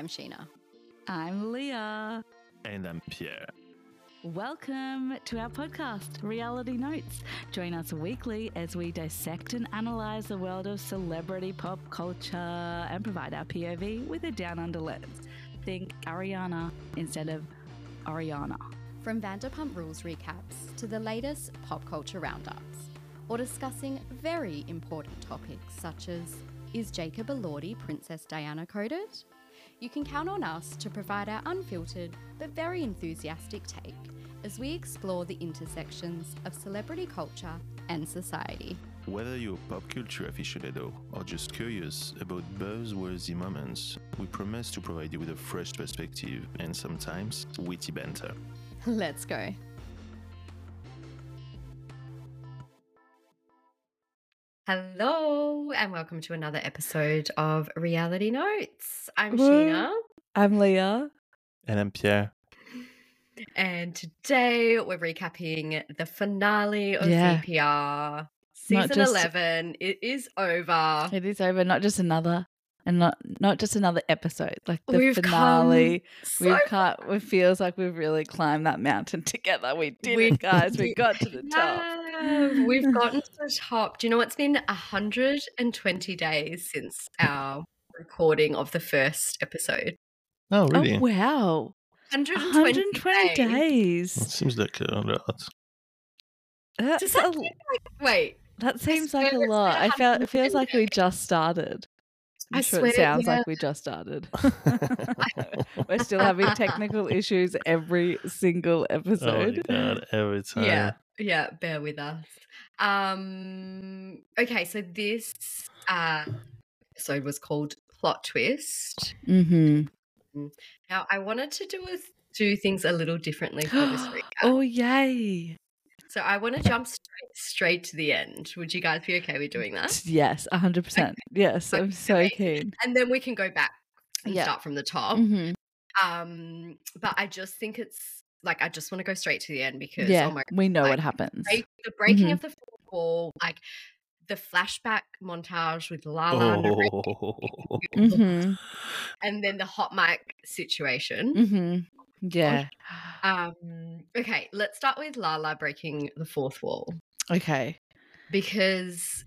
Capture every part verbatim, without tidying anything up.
I'm Sheena. I'm Leah. And I'm Pierre. Welcome to our podcast, Reality Notes. Join us weekly as we dissect and analyse the world of celebrity pop culture and provide our P O V with a down-under lens. Think Ariana instead of Ariana. From Vanderpump Rules recaps to the latest pop culture roundups, or discussing very important topics such as, is Jacob Elordi Princess Diana coded? You can count on us to provide our unfiltered but very enthusiastic take as we explore the intersections of celebrity culture and society. Whether you're a pop culture aficionado or just curious about buzzworthy moments, we promise to provide you with a fresh perspective and sometimes witty banter. Let's go. Hello, and welcome to another episode of Reality Notes. I'm Sheena. I'm Leah. And I'm Pierre. And today we're recapping the finale of Yeah. V P R. Not Season just- eleven. It is over. It is over, not just another, and not not just another episode, like the We've finale. come so We've cut. It feels like we've really climbed that mountain together. We did We it, guys. We did- got to the top. Yeah, we've gotten to the top. Do you know it's been one hundred twenty days since our recording of the first episode? Oh, really? Oh wow, one hundred one twenty, hundred twenty days. days. It seems like a lot. That's Does that a- seem like, wait, that seems like a swear it's lot. been I felt it feels like we one hundred just started. I'm I sure swear, it sounds yeah. like we just started. We're still having technical issues every single Oh my episode. god, every time. Yeah, yeah, bear with us. Um, okay, so this uh, episode was called Plot Twist. Mm-hmm. Now, I wanted to do a, do things a little differently for this recap. Oh yay! So I want to jump straight, straight to the end. Would you guys be okay with doing that? Yes, a hundred percent. Yes, I'm so Okay. keen. And then we can go back and Yeah. start from the top. Mm-hmm. Um, but I just think it's like I just want to go straight to the end because Yeah, oh my we know like, what happens. break, the breaking Mhm. of the fourth wall, like the flashback montage with Lala narrating, Oh. Mm-hmm. and then the hot mic situation. Mm-hmm. Yeah. Um, okay, let's start with Lala breaking the fourth wall Okay. because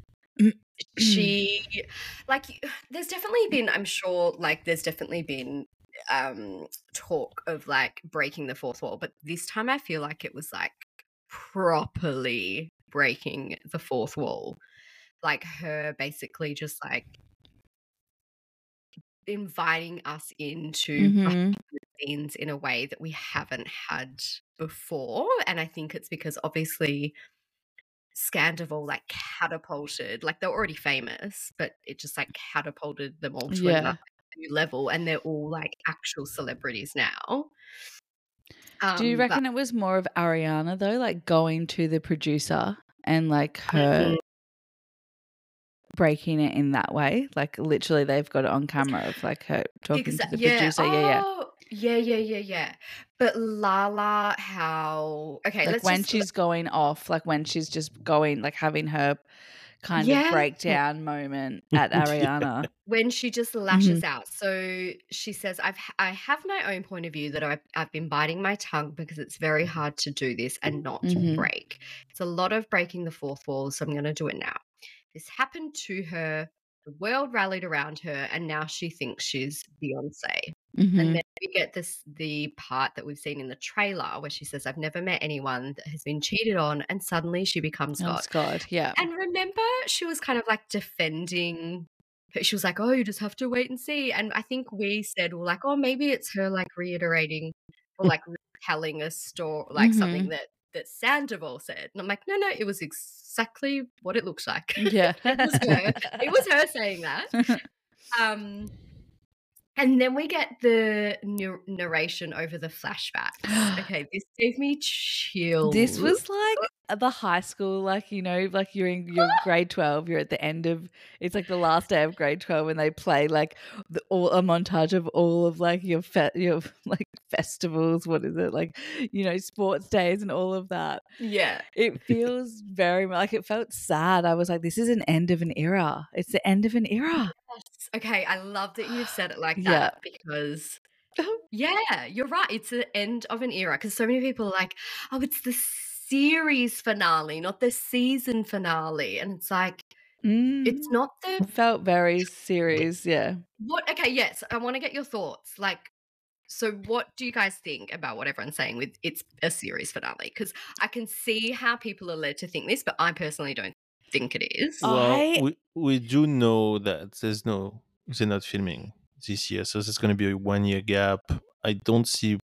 she, like, there's definitely been, I'm sure, like, there's definitely been um talk of like breaking the fourth wall, but this time I feel like it was like properly breaking the fourth wall, like her basically just like inviting us into Mhm. behind the scenes in a way that we haven't had before. And I think it's because obviously Scandival like catapulted, like they're already famous, but it just like catapulted them all to Yeah. another new level, and they're all like actual celebrities now. Do you Um, but- reckon it was more of Ariana though, like going to the producer and like her Mhm. breaking it in that way? Like literally they've got it on camera of like her talking Exa- to the producer. Yeah, yeah. Oh, yeah, yeah, yeah, yeah. But Lala, how? Okay, Like let's when just, she's going off, like when she's just going, like having her kind Yeah. of breakdown moment at Ariana. when she just lashes out. So she says, "I've I have my own point of view that I've I've been biting my tongue because it's very hard to do this and not Mhm. break. It's a lot of breaking the fourth wall, so I'm going to do it now." This happened to her. The world rallied around her, and now she thinks she's Beyonce. Mhm. And then we get this the part that we've seen in the trailer where she says, "I've never met anyone that has been cheated on," and suddenly she becomes Oh, God. God. Yeah. And remember, she was kind of like defending. She was like, "Oh, you just have to wait and see." And I think we said, "Well, like, oh, maybe it's her like reiterating or like telling a story, like something Mhm. that that Sandoval said." And I'm like, "No, no, it was exactly what it looks like." Yeah. it was her. It was her saying that. Um, and then we get the nar- narration over the flashbacks. Okay, this gave me chills. This was like at the high school, like, you know, like you're in your grade twelve, you're at the end of, it's like the last day of grade twelve and they play like the, all a montage of all of like your, fe- your like festivals, what is it, like, you know, sports days and all of that. yeah. It feels very like, it felt sad. I was like, this is an end of an era. It's the end of an era. Yes. Okay, I love that you've said it like Yeah. that because yeah, you're right. It's the end of an era because so many people are like, oh, it's the series finale, not the season finale. And it's like, it's Mm, not the felt very serious. Yeah. what okay, yes, I want to get your thoughts. Like, so what do you guys think about what everyone's saying with it's a series finale? Because I can see how people are led to think this, but I personally don't think it is. Well, I we we do know that there's no they're not filming this year, so there's going to be a one year gap. I don't see.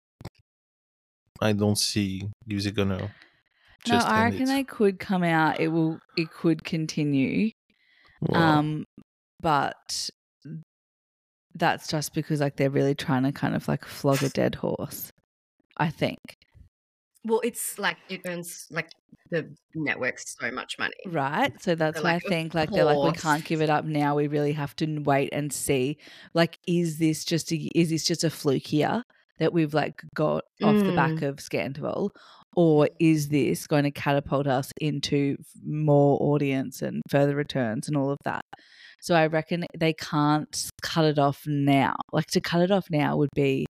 I don't see if they're gonna no, just I end reckon it. they could come out. It will. It could continue. Well, Um, but that's just because like they're really trying to kind of like flog a dead horse. I think. Well, it's like it earns like the networks so much money. Right. So that's They're why I like, of think like they're like, we course. can't give it up now. We really have to wait and see. Like, is this just a is this just a fluke here that we've like got off the back Mm. of Scandal? Or is this going to catapult us into more audience and further returns and all of that? So I reckon they can't cut it off now. Like to cut it off now would be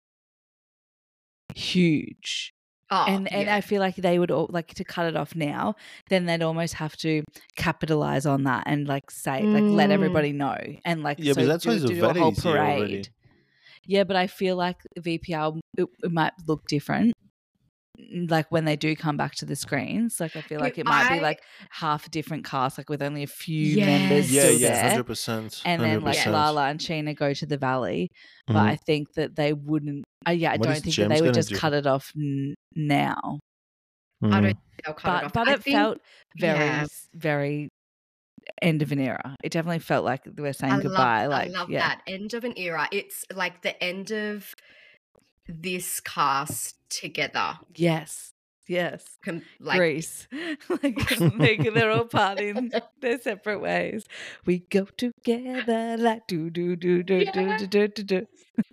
huge. Oh, and and yeah. I feel like they would all, like to cut it off now, then they'd almost have to capitalize on that and like say like let Mm. everybody know and like yeah, so but that's why do, the do a Valley whole is here already. parade. Yeah, but I feel like V P R it, it might look different. Like when they do come back to the screens, like I feel like it might I- be like half a different cast, like with only a few members Yes. Yeah, still yeah, there, hundred percent. and then like percent. Lala and Sheena go to the Valley. But Mhm. I think that they wouldn't. Uh, yeah, I What don't is think James that they would gonna just do? cut it off n- now. I Mhm. don't think they'll cut But it off. but I it think, felt very yeah. s- very end of an era. It definitely felt like we're saying I love, goodbye. I Like love yeah, that end of an era. It's like the end of this cast together. yes, yes. Com- like Grease, like they, they're all partying their separate ways. We go together like do do do do do Yeah. do do do do.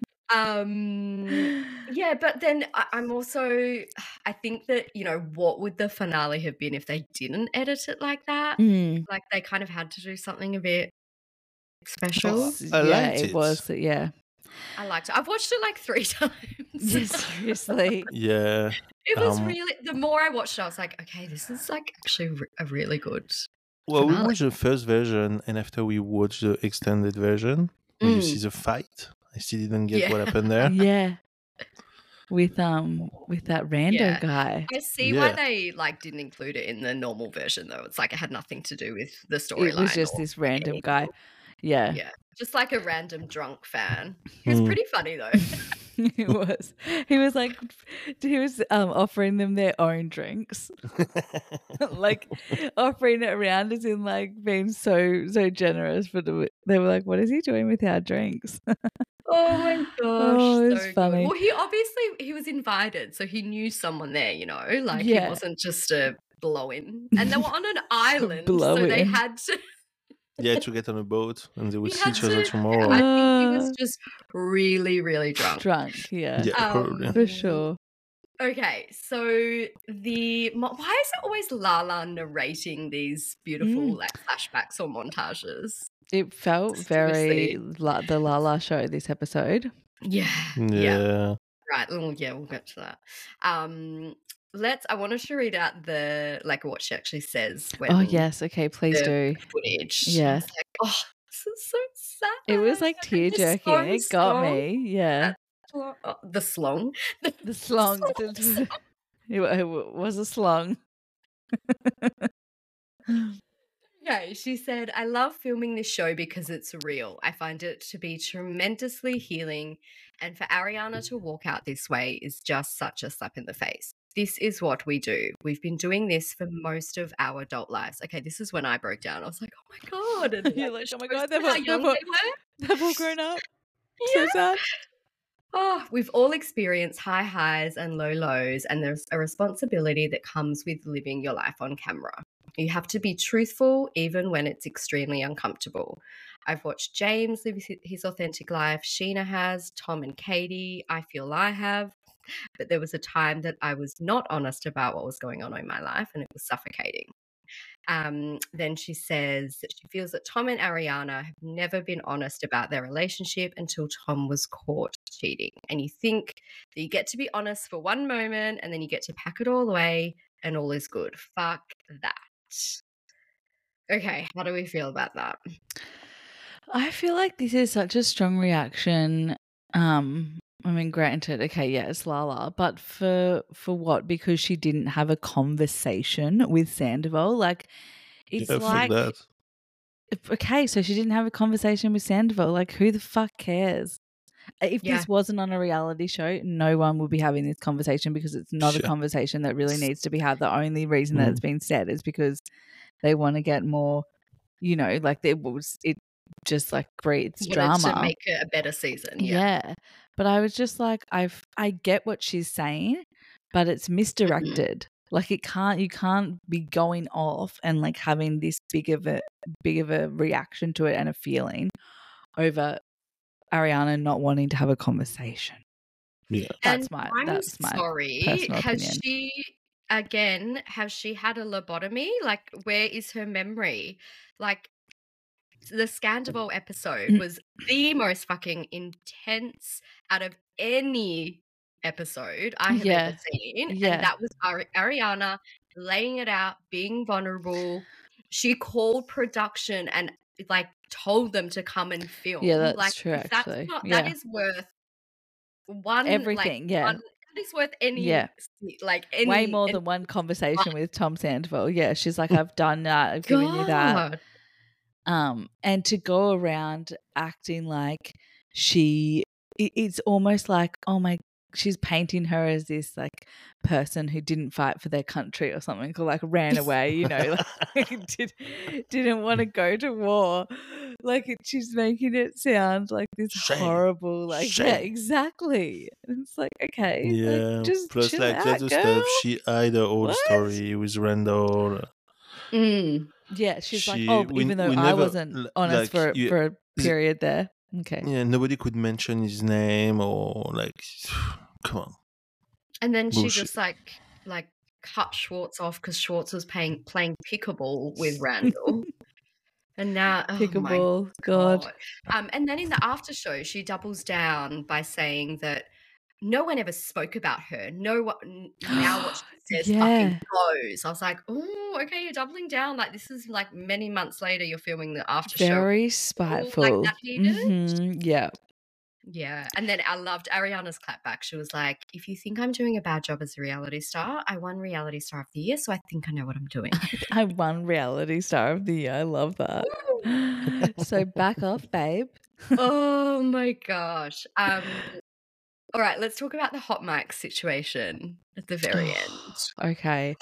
um yeah, but then I, I'm also I think that, you know, what would the finale have been if they didn't edit it like that? Mm. Like they kind of had to do something a bit special. Oh, I yeah, liked it it. was. Yeah, I liked it. I've watched it like three times. yeah seriously. Yeah. It was Um, really, the more I watched it, I was like, okay, this is like actually re- a really good. Well, we finale. watched the first version, and after we watched the extended version, where you Mm. see the fight, I still didn't get Yeah. what happened there. Yeah, with um with that rando Yeah. guy. I see why Yeah. they like didn't include it in the normal version though. It's like it had nothing to do with the It storyline. was just or this random anything. guy. Yeah. Yeah, just like a random drunk fan. He was Mm. pretty funny though. He was. He was like, he was um, offering them their own drinks, like offering it around as in like being so so generous. But they were like, "What is he doing with our drinks?" Oh my gosh, Oh, it's so good. funny. Well, he obviously he was invited, so he knew someone there. You know, like Yeah. he wasn't just a blow-in, and they were on an island, so they blow-in. had to. Yeah, to get on a boat, and they would He see had each other to- tomorrow. I think he was Uh, just really, really drunk. Drunk, yeah, Yeah, probably. Um, for sure. Okay, so the mo- why is it always Lala narrating these beautiful Mm. like flashbacks or montages? It felt very la- the Lala show this episode. Yeah, yeah. Yeah. Right. Oh, yeah, we'll get to that. Um, let's. I wanted to read out the like what she actually says when Oh yes, okay, please the do. footage. Yeah. It's like, oh, this is so sad. It was like and tear the jerking. song It got slong- me. Yeah, oh, the slong. The, the slong. slong. It wa- it was a slong. Okay, she said, I love filming this show because it's real. I find it to be tremendously healing, and for Ariana to walk out this way is just such a slap in the face. This is what we do. We've been doing this for most of our adult lives. Okay, this is when I broke down. I was like, oh my God. And You're like, like, oh my it shows God, they've how all- young they've all- they were. They've all grown up. Yeah. So sad. Oh, we've all experienced high highs and low lows, and there's a responsibility that comes with living your life on camera. You have to be truthful even when it's extremely uncomfortable. I've watched James live his- his authentic life. Sheena has, Tom and Katie, I feel I have. But there was a time that I was not honest about what was going on in my life, and it was suffocating. Um, then she says that she feels that Tom and Ariana have never been honest about their relationship until Tom was caught cheating. And you think that you get to be honest for one moment and then you get to pack it all away and all is good. Fuck that. Okay, how do we feel about that? I feel like this is such a strong reaction. Um, I mean, granted, okay, yeah, it's Lala, but for for what? Because she didn't have a conversation with Sandoval. Like, it's Yeah, like, fuck that. okay, so she didn't have a conversation with Sandoval. Like, who the fuck cares? If Yeah. this wasn't on a reality show, no one would be having this conversation because it's not a Sure. conversation that really needs to be had. The only reason that Mm. it's been said is because they want to get more, you know, like it was it just like breeds Wanted drama. to make it a better season. Yeah. Yeah. But I was just like, I've I get what she's saying, but it's misdirected. Like it can't you can't be going off and like having this big of a big of a reaction to it and a feeling over Ariana not wanting to have a conversation. Yeah. That's And my I'm that's my sorry. personal Has opinion. she again? Has she had a lobotomy? Like, where is her memory? Like, the Scandival episode Mm. was the most fucking intense out of any episode I have Yeah. ever seen, Yeah. and that was Ari- Ariana laying it out, being vulnerable. She called production and like told them to come and film. Yeah, that's like, true, if that's actually. not Yeah. that is worth one like Everything, yeah. one that is worth any Yeah. like any Way more any- than one conversation with Tom Sandoval. Yeah, she's like, I've done that, I've given you that. God. Um, and to go around acting like she, it, it's almost like, oh my, she's painting her as this like person who didn't fight for their country or something, or like ran away, you know, like did, didn't want to go to war. Like it, she's making it sound like this Shame. horrible, like yeah, Shame. exactly. And it's like, okay, Yeah. like just Plus, chill like, out, that's the girl. stuff. She hid her old What? story with Randall. Mm. Yeah, she's like, She, oh, we, even though we I never, wasn't l- honest like, for you, for a z- period there. Okay. yeah, nobody could mention his name or like, come on. And then she Bullshit. just like like cut Schwartz off because Schwartz was playing playing pickleball with Randall. And now, oh my Pickleball, God. God. Um, and then in the after show, she doubles down by saying that no one ever spoke about her. No one now what she says Yeah. fucking goes. I was like, oh, okay, you're doubling down. Like this is like many months later you're filming the after show. Very Like spiteful. that heated. Mhm, yeah. Yeah. And then I loved Ariana's clapback. She was like, if you think I'm doing a bad job as a reality star, I won reality star of the year, so I think I know what I'm doing. I won reality star of the year. I love that. So back off, babe. Oh my gosh. Um all right, let's talk about the hot mic situation at the very end. Okay.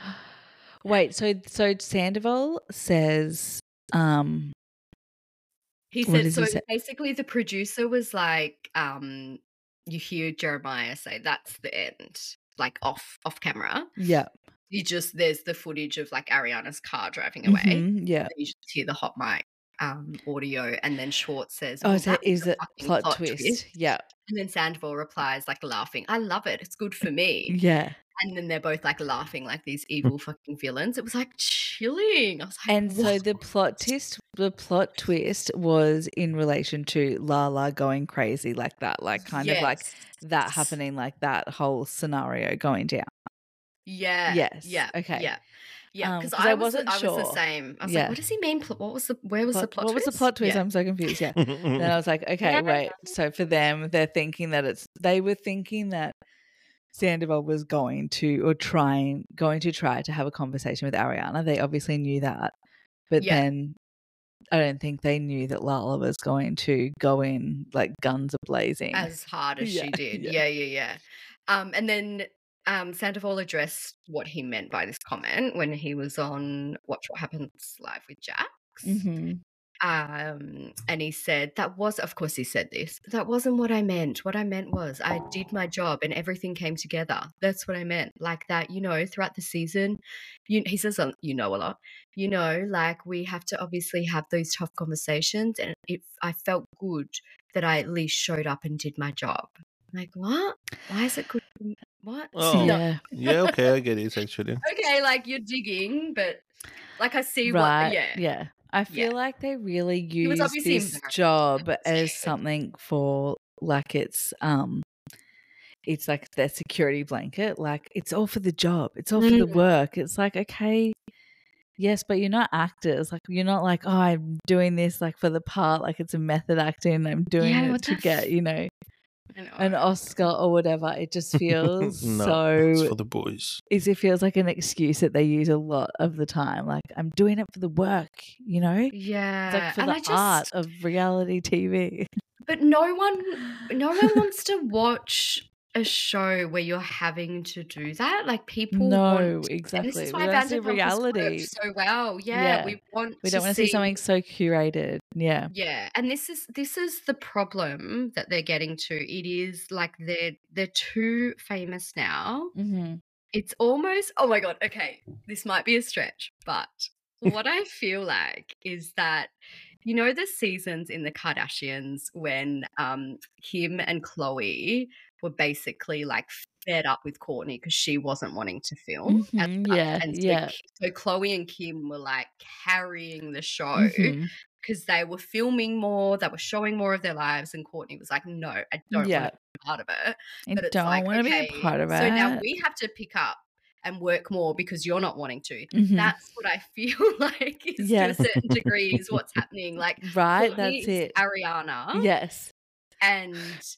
Wait, so so Sandoval says um He What said does he so say? basically the producer was like, um, you hear Jeremiah say that's the end, like off off camera. yeah. You just there's the footage of like Ariana's car driving away. Mhm, yeah. And you just hear the hot mic um audio, and then Schwartz says, Oh, well, so that was is a it fucking plot, plot twist? twist. Yeah. And then Sandoval replies like laughing, I love it, it's good for me. Yeah. And then they're both like laughing like these evil fucking villains. It was like chilling. I was like, And so what? the plot twist, the plot twist was in relation to Lala going crazy like that, like kind of like that Yes. happening, like that whole scenario going down. Yeah. Yes. Yeah. Okay. Yeah. Yeah. Um, Because 'cause I, I was the, wasn't I was the sure. same. I was Yeah. like, what does he mean? Pl- What was the where was the Plot- plot what twist? was the plot twist? Yeah. I'm so confused. Yeah. Then I was like, okay, Yeah. wait. So for them, they're thinking that it's they were thinking that Sandoval was going to or trying going to try to have a conversation with Ariana. They obviously knew that, but Yeah. then I don't think they knew that Lala was going to go in like guns a blazing. As hard as Yeah, she did. yeah. Yeah, yeah, yeah. Um, and then um, Sandoval addressed what he meant by this comment when he was on Watch What Happens Live with Jax. hmm Um, and he said, that was, of course, he said this, that wasn't what I meant. What I meant was I did my job and everything came together. That's what I meant. Like that, you know, throughout the season, you, he says, um, you know, a lot, you know, like we have to obviously have those tough conversations. And if I felt good that I at least showed up and did my job. Like, what? Why is it good? What? Oh. No. Yeah. Yeah, okay, I get it actually. Okay, like you're digging, but Like I see Right. what, yeah, Yeah. I feel yeah. like they really He was use obviously this embarrassed. job as something for like it's um it's like their security blanket. Like it's all for the job. It's all for the Mm. work. It's like, okay, yes, but you're not actors. Like you're not like, oh, I'm doing this like for the part. Like it's a method acting. I'm doing Yeah, it what to the get, f- you know, I know. an Oscar or whatever. It just feels No, it's so. for the boys. Is it feels like an excuse that they use a lot of the time. Like I'm doing it for the work, you know. It's Yeah, like for and the I just, art of reality T V. but no one, no one wants to watch a show where you're having to do that. Like people No, want, and this exactly. is We why don't see Vanderpump has reality. worked so well. Yeah, Yeah. we want We to don't want to see see. something so curated. Yeah. Yeah, and this is this is the problem that they're getting to. It is like they're they're too famous now. Mm-hmm. It's almost, oh my God, okay, this might be a stretch, but what I feel like is that, you know, the seasons in the Kardashians when um Kim and Khloe were basically like fed up with Kourtney because she wasn't wanting to film as Mm-hmm. much. Yeah. And so, Yeah. Ki- so Khloe and Kim were like carrying the show Mm-hmm. because they were filming more, they were showing more of their lives, and Kourtney was like, no, I don't Yeah. want to be part of it. I But it's don't like, want to be a okay, part of so now it. we have to pick up and work more because you're not wanting to. Mhm. That's what I feel like is Yeah. to a certain degree is what's happening. Like Right. Kourtney That's is it. Ariana Yes. and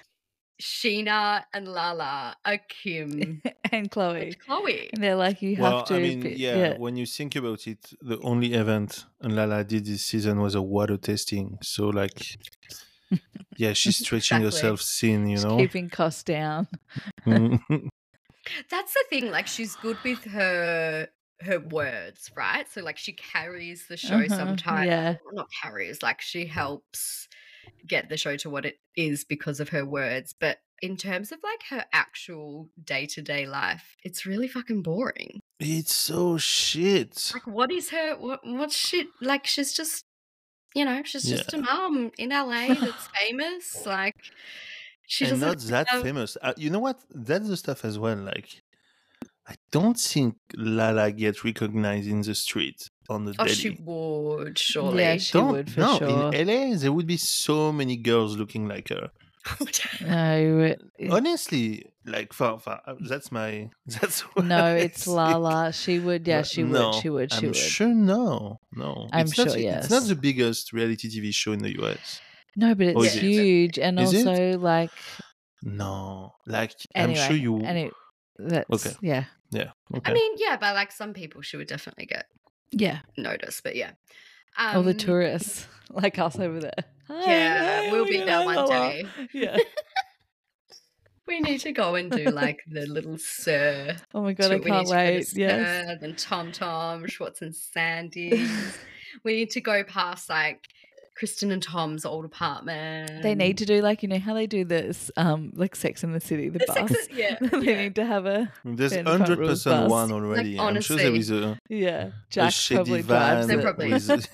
Sheena and Lala are Kim And and Chloe. Chloe. And they're like, you Well, have to. I mean, be- yeah, when you think about it, the only event Lala did this season was a water tasting. So, like, yeah, she's stretching Exactly. herself thin, you Just know? keeping costs down. Mm. That's the thing. Like she's good with her her words, right? So like she carries the show Uh-huh. sometimes. Yeah. Well, not carries, like she helps get the show to what it is because of her words. But in terms of like her actual day to day life, it's really fucking boring. It's so shit. Like, what is her? What what's shit? Like, she's just, you know, she's just a mum in L A that's famous. Like, she And doesn't not that have- famous. Uh, you know what? That's the stuff as well. Like, I don't think Lala gets recognized in the street on the Oh, daily. she would surely. Yeah, she Don't, would for no, sure. in L A, there would be so many girls looking like her. No, it- it- Honestly, like, for, for, uh, that's my, that's what no, I it's think. Lala. She would, yeah, But she no, would, she would, she I'm would. sure no, no. I'm it's not, sure, It's not yes. the biggest reality T V show in the U S. No, but Or it's is it? huge, and Is it? also like No, like, anyway, I'm sure you. Any, that's Okay. yeah, Yeah. Okay. I mean, yeah, but like some people, she would definitely get yeah. noticed. But yeah. All the Um, tourists like us over there. Hi, Yeah, hi, we'll oh be my there God, one Lala. day. Yeah. We need to go and do like the little Sir. Oh my God, tour. I We need can't to go to wait. Yes. Sir, then Tom Tom, Schwartz and Sandy's. We need to go past like Kristen and Tom's old apartment. They need to do like, you know how they do this, um, like Sex in the City, the The bus. Sex and- yeah, they yeah. need to have a There's Vanderpump hundred Rules percent bus. one already. I'm sure there is a, yeah. a Jack shady probably van drives They're it. probably- with.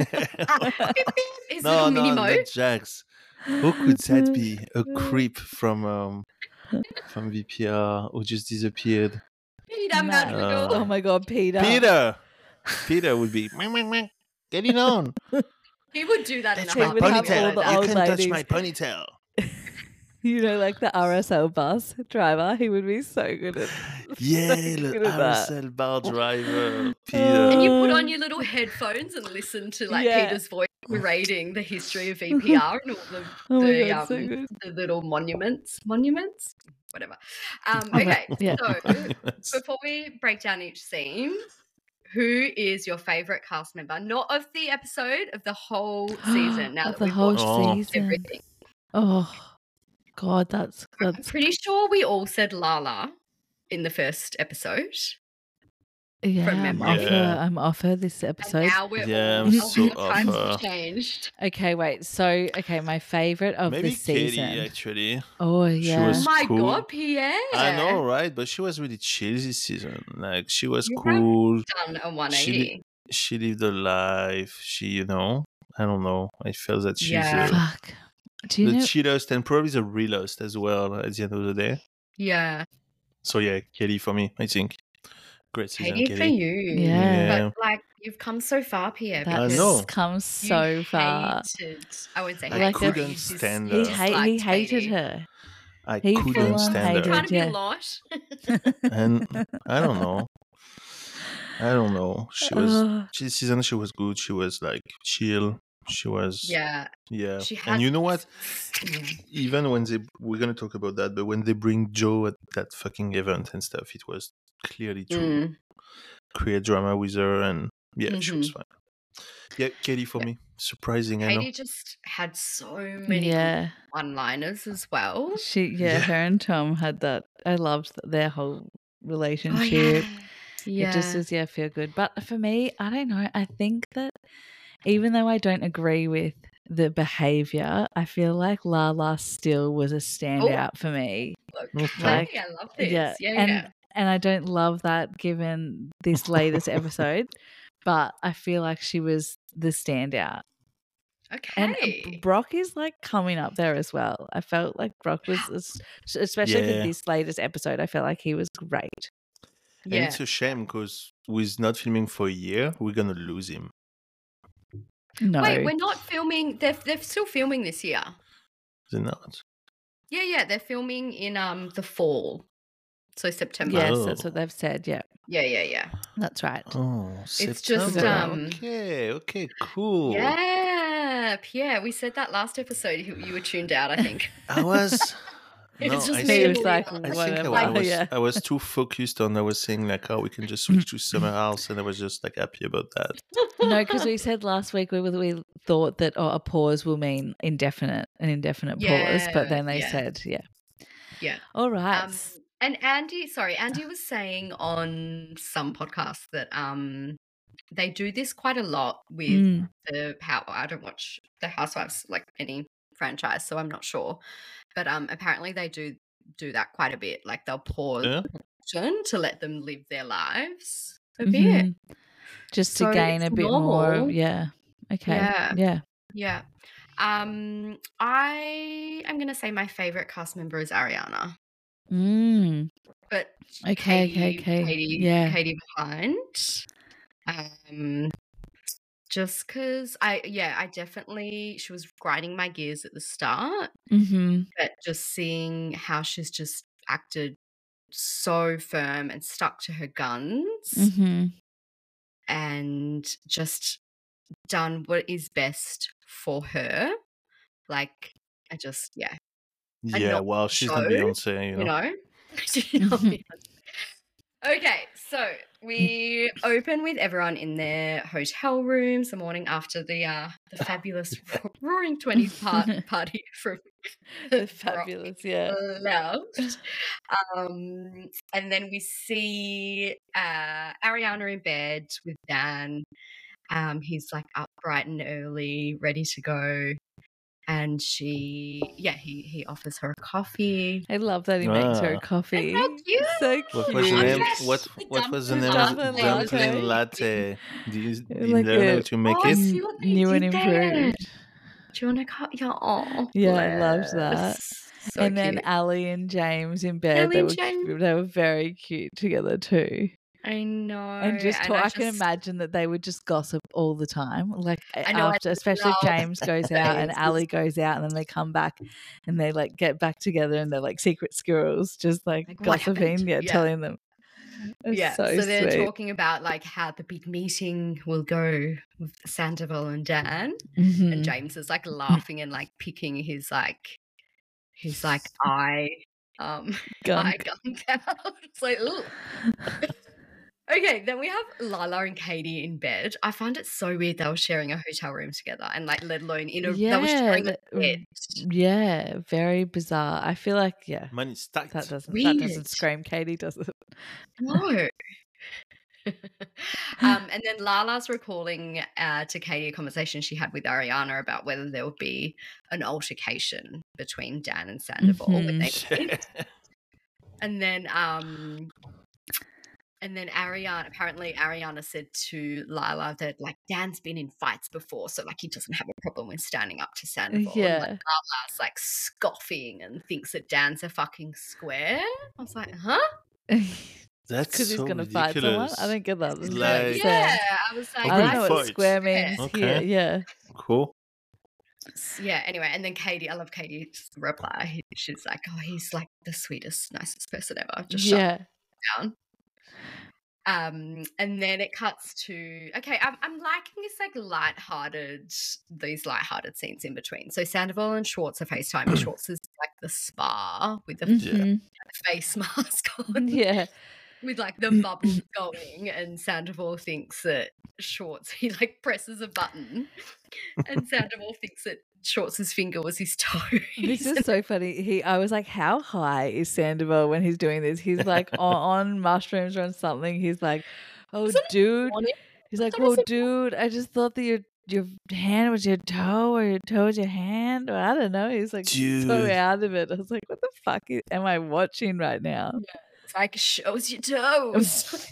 His no, little no, mini not moat. Jax. Who could that be? A creep from um from V P R who just disappeared. Peter No. Madrigal. Oh my God, Peter. Peter. Peter would be. "Meh, meh, meh. Get it on. He would do that in Touch a He my would have heartbeat. all ponytail. the You old can touch ladies. my ponytail. You know, like the R S L bus driver. He would be so good at. Yeah, so the good at R that. S L bar driver. Peter. And you put Uh, on your little headphones and listen to like Yeah. Peter's voice narrating the history of V P R and all the, Oh my the, God, so um, good. the little monuments. Monuments? Whatever. Um, Oh my- okay, yeah. so before we break down each scene, who is your favorite cast member? Not of the episode, of the whole season. Now Of that the we've whole watched Oh. season. everything. Oh God, that's I'm that's pretty sure we all said Lala in the first episode. yeah. I'm memory. off Yeah. her. I'm off her this And episode. now we're Yeah, all I'm oh, so the off times her. have changed. Okay, wait. So okay, my favorite of Maybe the season. Katie, actually. Oh yeah. was- Oh my cool. god, Pierre. I know, right? But she was really chill this season. Like, she was You have cool. Done a one She eighty. She lived a life. She, you know, I don't know. I felt that she's Yeah. uh, Fuck. Do you the know? chillest and probably the realest as well at the end of the day. Yeah. So yeah, Kelly for me, I think. Great season, Katie, for Katie. you. Yeah. But like you've come so far, Pierre. That I because know. comes you so far. hated. I wouldn't say I hate. Like sorry, couldn't you dis- stand He her. hate, he disliked hated Katie. her. I He couldn't full on stand hated her. Kind of be yeah. a lot. And I don't know. I don't know. She was Ugh. this season. She was good. She was like chill. She was Yeah, yeah. she had. And you know what? Yeah. Even when they we're gonna talk about that, but when they bring Joe at that fucking event and stuff, it was clearly to Mm. create drama with her, and yeah, she was Mhm. fine. Yeah, Katie for Yeah. me, surprising. I know. Katie just had so many good Yeah. one-liners as well. She, yeah, Yeah. her and Tom had that. I loved their whole Oh relationship. yeah, It just yeah. was, yeah, feel good. But for me, I don't know. I think that even though I don't agree with the behavior, I feel like Lala still was a Oh, standout for me. Okay. okay. Like, I love this. yeah, Yeah, and yeah. and I don't love that given this latest episode, but I feel like she was the standout. And uh, B- Okay. Brock is like coming up there as well. I felt like Brock was, es- especially for Yeah. this latest episode, I felt like he was great. And Yeah. it's a shame because with not filming for a year, we're gonna lose him. No, Wait, we're not filming. They're they're still filming this year. Is it not? Yeah, yeah. They're filming in um the fall, so September. yes, that's Oh. what they've said. Yeah, Yeah, yeah, yeah. that's right. Oh, It's just, September. um, okay, okay, cool. Yeah, Pierre. We said that last episode. You, you were tuned out, I think. I was. No, It's just I me He and was think, like, Leah. I whatever. think I, I was yeah. I was too focused on I was saying like, oh, we can just switch to summer house, and I was just like happy about that. No, because we said last week we were- we thought that oh, a pause will mean indefinite, an indefinite pause, but Yeah, then they yeah. said, yeah, Yeah. all right, Um, and Andy, sorry, Andy was saying on some podcasts that um they do this quite a lot with Mm. the how I don't watch the Housewives like any franchise, so I'm not sure. But um apparently they do do that quite a bit. Like they'll pause Yeah. production to let them live their lives a bit. Mhm. just to So gain it's a bit more. normal. Yeah, okay, Yeah. yeah. Yeah. Um I am gonna say my favorite cast member is Ariana. Mm. But Okay, okay, Katie, okay. Katie, Yeah. Katie behind. Um, just because I, yeah, I definitely she was grinding my gears at the start, Mm-hmm. but just seeing how she's just acted so firm and stuck to her guns, Mm-hmm. and just done what is best for her. Like I just, yeah, And Yeah, not well, she's not show, Beyonce, you you know. know. Okay, so we open with everyone in their hotel rooms the morning after the uh the fabulous Roaring Twenties part party from The Brock fabulous, yeah. left. Um, and then we see uh Ariana in bed with Dan. Um, he's like up bright and early, ready to go. And she, yeah, he he offers her a coffee. I love that he makes her a Ah. coffee. How cute! So What was the cute. name? Yes, What the what was the dumpling name of the Dumpling dumpling latte. latte? Do you, do you Like learn a- how to make Oh, it? see what they New and did there. improved. Do you want to cut your? Oh, Yeah, I loved that. bless. So and then cute. Ali and James in bed, Ali they and were James. they were very cute together too. I know. And just and talk, I, I can just- imagine that they would just gossip all the time. Like I know, I after, especially if love James goes out and this. Ali goes out, and then they come back and they like get back together and they're like secret squirrels, just like, Like, what gossiping, happened? yeah, Yeah. telling them. It's Yeah, so, so, they're sweet. talking about like how the big meeting will go with Sandoval and Dan, Mhm. and James is like laughing and like picking his like his like eye um eye Gunk. gunk out. It's like, ooh. Okay, then we have Lala and Katie in bed. I find it so weird they were sharing a hotel room together, and like let alone in a they were Yeah, sharing a that- bed. Yeah, very bizarre. I feel like yeah, Money stacked. that doesn't that doesn't Weird. scream Katie, does it? No. um, and then Lala's recalling uh, to Katie a conversation she had with Ariana about whether there would be an altercation between Dan and Sandoval when they meet. And then, um, and then Ariana, apparently Ariana said to Lala that like Dan's been in fights before, so like he doesn't have a problem with standing up to Sandoval. And, like, Yeah. Lala's like scoffing and thinks that Dan's a fucking square. I was like, huh? That's Because he's so going to fight someone. I ridiculous. don't get that. This is Like- like Yeah, Sam. I was like, Oh, I don't really know what fight? square means Okay. here. Yeah. Cool. yeah, anyway, and then Katie, I love Katie's reply. She's like, oh, he's like the sweetest, nicest person ever. Just shut Yeah. down. Um, and then it cuts to okay. I'm I'm liking this like lighthearted, these lighthearted scenes in between. So Sandoval and Schwartz are FaceTiming. Schwartz is like the spa with the Mhm. face mask on, Yeah. with like the bubbles going, and Sandoval thinks that Schwartz he like presses a button, and Sandoval thinks that Schwartz's finger was his toe. This is so funny. He, I was like, how high is Sandoval when he's doing this? He's like on, on mushrooms or on something. He's like, oh, Wasn't he dude. on it? He's like, thought well, it said- dude, I just thought that your your hand was your toe or your toe was your hand. Or I don't know. He's like so Dude. out of it. I was like, what the fuck is, am I watching right now? It's like shows your toes.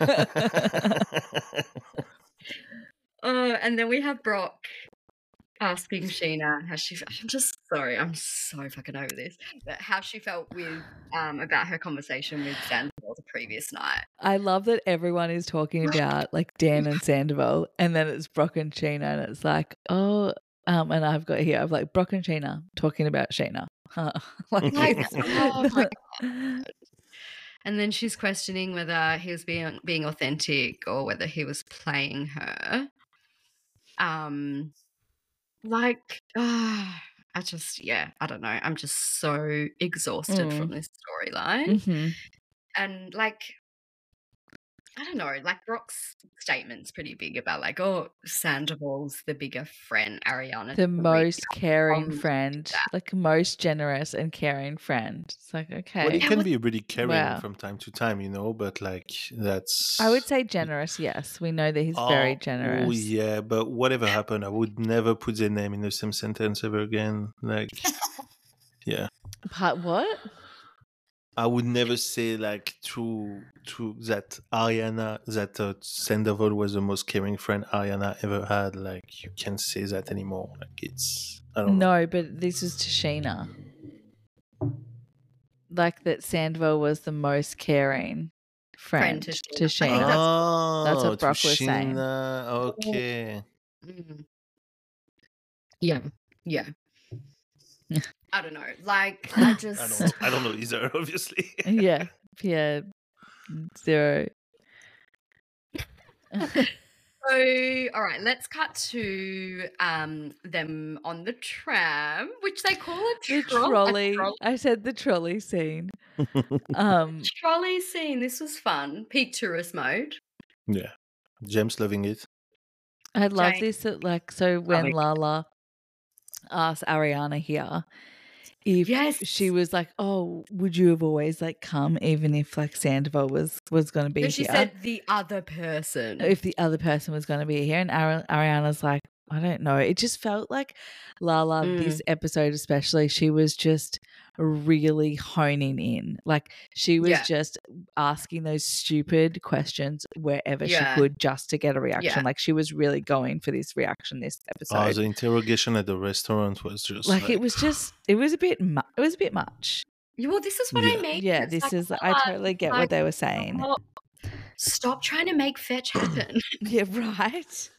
Uh, and then we have Brock asking Sheena how she. I'm just sorry. I'm so fucking over this. But how she felt with um about her conversation with Sandoval the previous night. I love that everyone is talking about like Dan and Sandoval, and then it's Brock and Sheena, and it's like, oh, um, and I've got here, I've like Brock and Sheena talking about Sheena. like, Like, it's- oh my And then she's questioning whether he was being being authentic or whether he was playing her. Um, like, ah, I just yeah, I don't know. I'm just so exhausted Mm. from this storyline. Mhm. And like I don't know, like Brock's statement's pretty big about like, oh, Sandoval's the bigger friend, Ariana. The the most caring um, friend, that. like most generous and caring friend. It's like, okay. Well, he Yeah, can what- be really caring Wow. from time to time, you know, but like that's. I would say generous, yes. We know that he's very Oh, generous. Oh yeah, but whatever happened, I would never put their name in the same sentence ever again. Like, yeah, But what? I would never say like to to that Ariana that uh, Sandoval was the most caring friend Ariana ever had. Like, you can't say that anymore. Like, it's I don't know. No, but this is to Sheena. Like that Sandoval was the most caring friend, Friend to to Sheena. I think Sheena. that's- Oh, that's what to Brock was saying. Sheena, Okay. Mm. Yeah, yeah. I don't know. Like, I just. I don't. I don't know either. Obviously. Yeah. Yeah. Zero. So, all right, let's cut to um them on the tram, which they call a, The tro- a trolley. trolley. I said the trolley scene. Um trolley scene. This was fun. Peak tourist mode. Yeah. James loving it. I love Jane. this that like so when Lovely. Lala asked Ariana here if Yes. she was like, oh, would you have always like come even if like Sandoval was was going to be But she here? said the other person. If the other person was going to be here, and Ari- Ariana's like, I don't know. It just felt like Lala, Mm. this episode especially, she was just really honing in. Like she was Yeah. just asking those stupid questions wherever Yeah. she could just to get a reaction. Yeah. Like she was really going for this reaction this Oh, episode. the interrogation at the restaurant was just like, like, it was just, it was a bit, mu- it was a bit much. Well, this is what Yeah. I mean. Yeah, It's this like, is. I Lala, totally get what like, they were saying. stop, stop trying to make fetch happen. Yeah, right.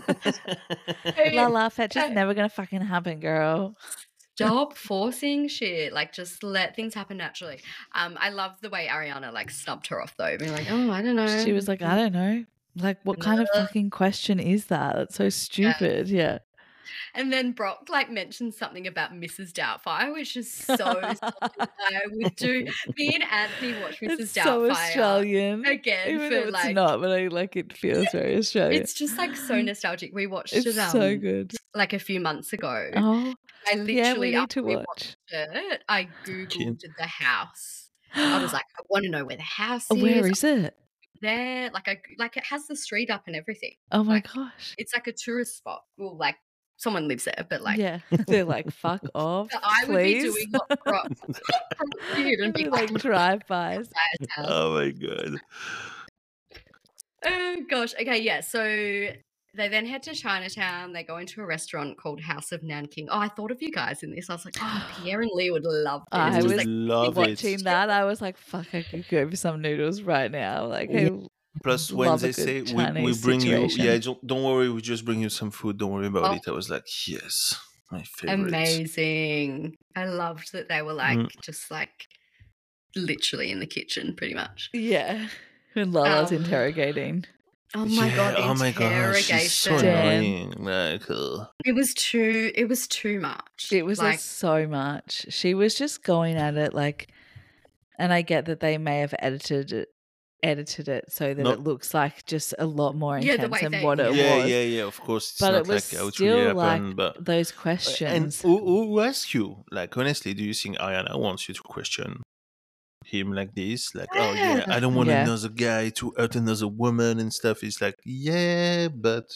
Hey, La La fetch is uh, never gonna fucking happen, girl. Stop forcing shit. Like, just let things happen naturally. Um, I love the way Ariana like snubbed her off though, being like, "Oh, I don't know." She was like, I don't know. Like, what kind of Uh, fucking question is that? That's so stupid. Yeah. And then Brock like mentioned something about Missus Doubtfire, which is so something I would do. Me and Anthony watch Missus It's so Doubtfire Australian. again Even for if it's like. not, but I like it feels very Australian. It's just like so nostalgic. We watched It's it um, so good. like a few months ago. Oh, I yeah, we literally need after to we watch. watched it, I googled Kid. the house. I was like, I want to know where the house is. Where is it? there? Like I like it has the street up and everything. Oh my like, gosh. It's like a tourist spot. Well, like someone lives there, but like yeah. They're like, fuck off. that I would be please. doing what Brock did and be They're like, like drive-bys. oh my god. oh gosh. Okay, yeah. So they then head to Chinatown. They go into a restaurant called House of Nanking. Oh, I thought of you guys in this. I was like, oh, Pierre and Lee would love this. I I was would like, love it. Watching that, I was like, "Fuck, I could go for some noodles right now." Like, Yeah. I Plus, when love a they good say we, we Chinese bring situation. you, yeah, don't, don't worry, we just bring you some food. Don't worry about Oh. it. I was like, yes, my favorite. amazing. I loved that they were like Mm. just like literally in the kitchen, pretty much. Yeah, when Lala's Um, interrogating. Oh my yeah, god, the oh my god, she's so interrogation. Damn. annoying. Like, uh, It was too. It was too much. It was like like so much. She was just going at it like, and I get that they may have edited it, edited it so that No. it looks like just a lot more Yeah, intense the way than they- what it yeah, was. yeah, yeah. Of course, it's But not it was like how it really still like happened. But those and questions. who, who asked you? Like, honestly, do you think Ariana wants you to question him like this? Like, oh yeah, I don't want Yeah. another guy to hurt another woman and stuff. It's like, yeah, but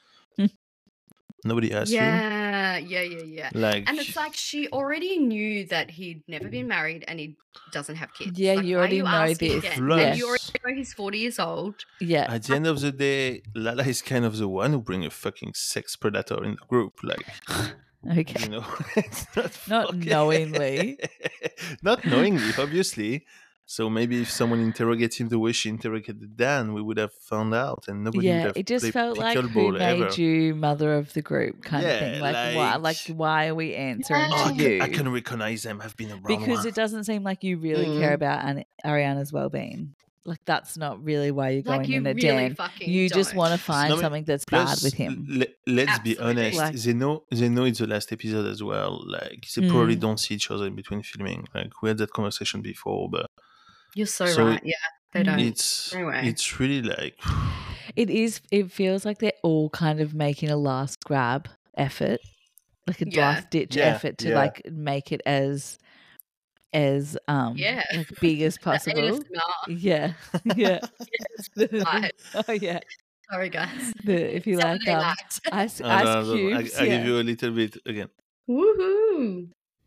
nobody asked yeah, yeah, yeah, yeah. you. Like, And it's like she already knew that he'd never been married and he doesn't have kids. Yeah, Like, you why are already you know asking this. again? Yes. And you already know he's forty years old. Yeah. at the end of the day, Lala is kind of the one who bring a fucking sex predator in the group. Like, Okay. you know, it's not, Not fucking- knowingly. not knowingly, obviously. So maybe if someone interrogated him the way she interrogated Dan, we would have found out, and nobody would Yeah, have it just played felt like who pickleball made ever. you mother of the group kind of Yeah, thing. Like, why? like- Like, why are we answering Oh, I, to can, you? I can recognize them. I've been around Because one. it doesn't seem like you really care Mm. about An- Ariana's well-being. Like, that's not really why you're going Like you in at really Dan. fucking You just don't. want to find No, but something that's bad Plus, with him. l- let's be Absolutely. honest. Like- they know they know it's the last episode as well. Like they probably Mm. don't see each other in between filming. Like we had that conversation before, but You're so, So right. Yeah, they Mm. don't. it's Anyway. it's really like It is. It feels like they're all kind of making a last grab effort, like a Yeah. last ditch Yeah, effort to yeah. like make it as as um Yeah. like big as The possible. A S M R. Yeah, yeah. The- Right. oh yeah. Sorry, guys. The, if you like Saturday um, night. ice, I, ice don't know, I, cubes. I yeah. give you a little bit again. Woohoo!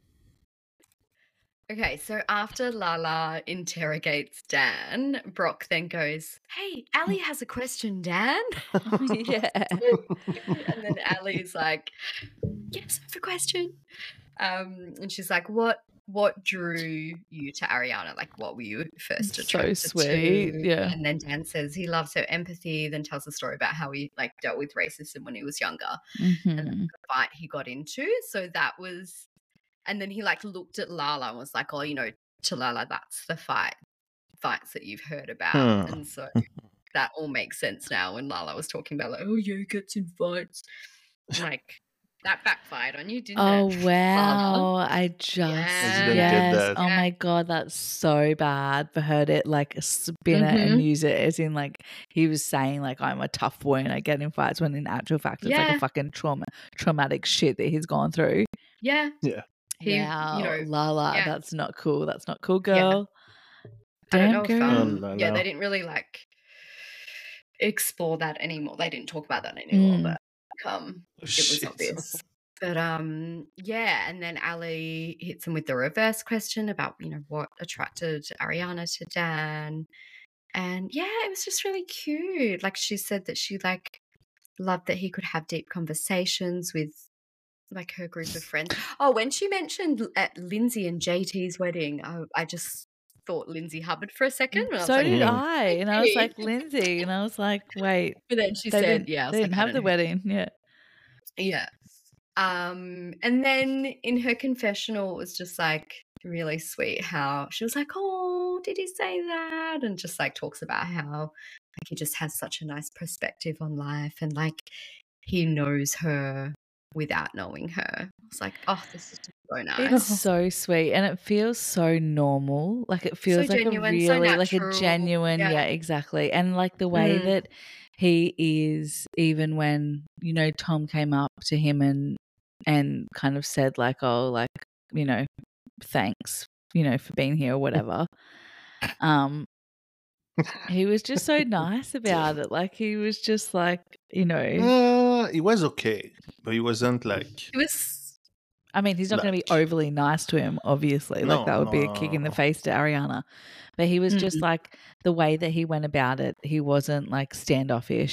Okay, so after Lala interrogates Dan, Brock then goes, "Hey, Ali has a question, Dan." yeah. And then Ali's like, "Yes, I have a question." Um, and she's like, "What? What drew you to Ariana? Like, what were you first So attracted sweet, to?" yeah. And then Dan says he loves her empathy. Then tells a story about how he like dealt with racism when he was younger. Mhm. the fight he got into. So that was, and then he like looked at Lala and was like, "Oh, you know, to Lala, that's the fight, fights that you've heard about." Hmm. And so that all makes sense now when Lala was talking about like, "Oh yeah, he gets in fights." Like that backfired on you, didn't Oh it? wow! I just I didn't get yes. that. Oh Yeah. my god, that's so bad for her to like spin it and Mhm. use it as in like he was saying like I'm a tough boy and I get in fights when in actual fact it's like Yeah. a fucking trauma traumatic shit that he's gone through. Yeah. Yeah. He, wow, you know, Lala, yeah. that's not cool. That's not cool, Yeah. girl. I don't Damn, know if girl. Oh, um, no, yeah, no. they didn't really like explore that anymore. They didn't talk about that anymore, Mm. but um, Oh, it was shit. obvious. But um, yeah, and then Ali hits him with the reverse question about you know what attracted Ariana to Dan, and yeah, it was just really cute. Like she said that she like loved that he could have deep conversations with like her group of friends. Oh, when she mentioned at Lindsay and J T's wedding, I, I just thought Lindsay Hubbard for a second. And I was So like, did Mm. I, and I was Lindsay. like Lindsay, and I was like, wait, but then she they said, didn't, yeah, I was they like, didn't I have don't the know. wedding, yeah. Yeah. Um, and then in her confessional, it was just like really sweet how she was like, "Oh, did he say that?" And just like talks about how like he just has such a nice perspective on life and like he knows her without knowing her. I was like, "Oh, this is just so nice." It's so sweet and it feels so normal. Like it feels like genuine, a so really like a natural. genuine, yeah. Yeah. exactly. And like the way Mm. that he is even when, you know, Tom came up to him and and kind of said like, "Oh, like, you know, thanks, you know, for being here or whatever." Um he was just so nice about it. Like he was just like, you know, Uh, it was okay, but it wasn't like It was I mean, he's not going to be Like- overly nice to him, obviously. Like No, that would be a no, kick in the no. face to Ariana. But he was just Mm. like the way that he went about it. He wasn't like standoffish.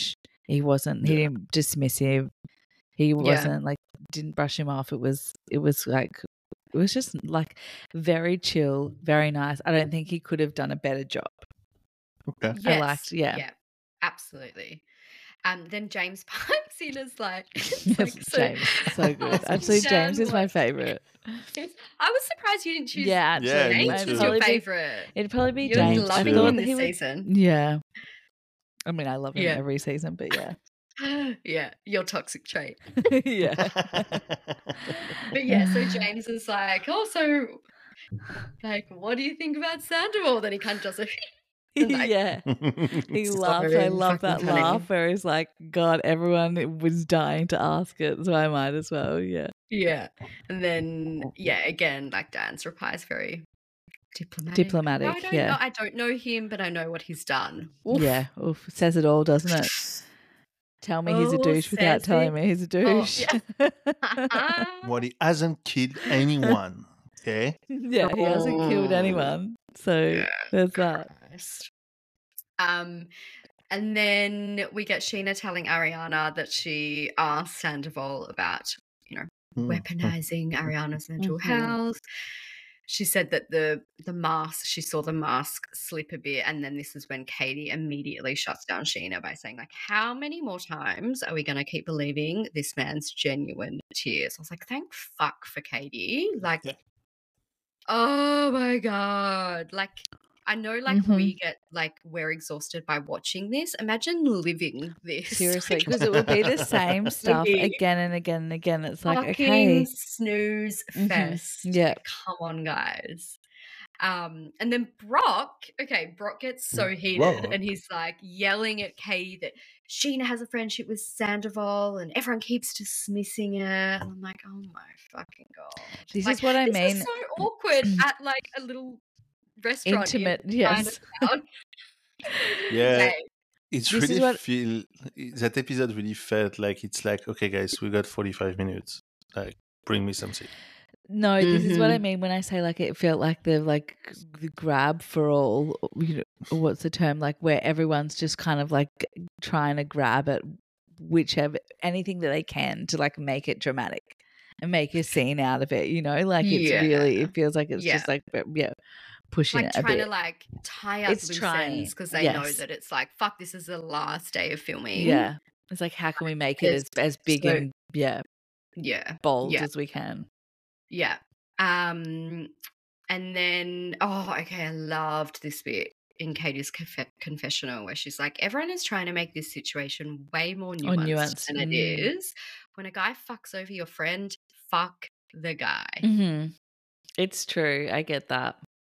He wasn't. He didn't dismiss him. He wasn't like didn't brush him off. It was. It was like. It was just like very chill, very nice. I don't think he could have done a better job. Okay. Yes. I liked. Yeah. Yeah. Absolutely. Um. Then James pipes in as like, it's Yes, like so, James, so good. Actually, Stan James is my was- favorite. I was surprised you didn't choose. Yeah, Yeah, actually, me James too. as I'd your probably be- favorite. It'd probably be You're James. love I loving too. him thought in that this he was. season. Yeah. I mean, I love him Yeah. every season, but yeah, Yeah, your toxic trait. yeah. But yeah, so James is like, oh, so like, what do you think about Sandoval? Then he kind of does a and, like, yeah. He so laughs. I love fucking that funny. laugh where he's like, God, everyone was dying to ask it, so I might as well. Yeah. yeah. And then yeah, again, like Dan's reply is very diplomatic. Diplomatic, I don't yeah. know, I don't know him, but I know what he's done. Oof. Yeah. Oof, says it all, doesn't it? Tell me he's a Oh, douche without says telling it. me he's a Oh, douche. Well, he hasn't killed anyone. Okay. Yeah, he hasn't killed Oh. anyone. So there's that. Christ. Um, and then we get Sheena telling Ariana that she asked Sandoval about, you know, Hmm. weaponizing Ariana's mental Mhm. health. She said that the the mask, she saw the mask slip a bit, and then this is when Katie immediately shuts down Sheena by saying, like, how many more times are we going to keep believing this man's genuine tears? I was like, thank fuck for Katie. Like, Yeah. oh my God. Like, I know, like, Mhm. we get, like, we're exhausted by watching this. Imagine living this. Seriously, because it will be the same stuff be again and again and again. It's like, Fucking okay. snooze Mhm. fest. Yeah. Like, come on, guys. Um, and then Brock, okay, Brock gets so heated Brock. and he's like yelling at Katie that Sheena has a friendship with Sandoval and everyone keeps dismissing it. And I'm like, oh my fucking God. This Like, is what I this mean. is so awkward at like a little restaurant. in Intimate, yes. Chinatown. Yeah. Okay. It's This is really what- feel that episode really felt like it's like, okay, guys, we got forty-five minutes. Like, bring me something. No, this is what I Mhm. mean when I say like it felt like the like the grab for all. You know, what's the term? Like where everyone's just kind of like trying to grab at whichever anything that they can to like make it dramatic and make a scene out of it. You know, like it's Yeah. really. It feels like it's Yeah. just like yeah, pushing Like it a trying bit. to like tie up It's loose trying, ends because they know yes. that it's like, fuck, this is the last day of filming. Yeah, it's like how can we make it as It's as big so- and yeah Yeah. bold Yeah. as we can. Yeah. Um, and then, oh, okay, I loved this bit in Katie's conf- confessional where she's like, everyone is trying to make this situation way more nuanced, nuanced, than it mm. is. When a guy fucks over your friend, fuck the guy. hmm It's true. I get that.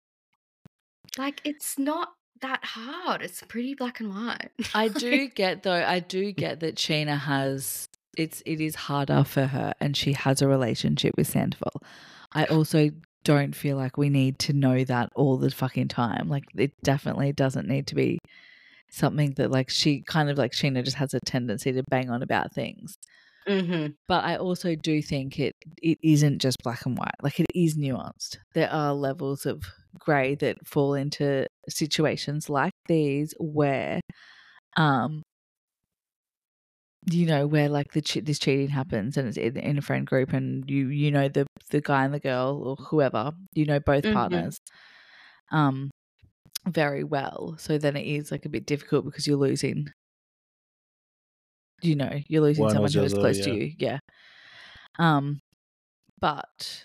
Like, it's not that hard. It's pretty black and white. I do get though. I do get that Sheena has. It's it is harder for her, and she has a relationship with Sandoval. I also don't feel like we need to know that all the fucking time. Like it definitely doesn't need to be something that like she kind of like Sheena just has a tendency to bang on about things. Mm-hmm. But I also do think it it isn't just black and white. Like it is nuanced. There are levels of grey that fall into situations like these where, um, you know, where like the che- this cheating happens and it's in, in a friend group, and you you know the the guy and the girl or whoever, you know both Mhm. partners, um, very well. So then it is like a bit difficult because you're losing. You know, you're losing One or someone the who is other, close yeah. to you. Yeah. Um, but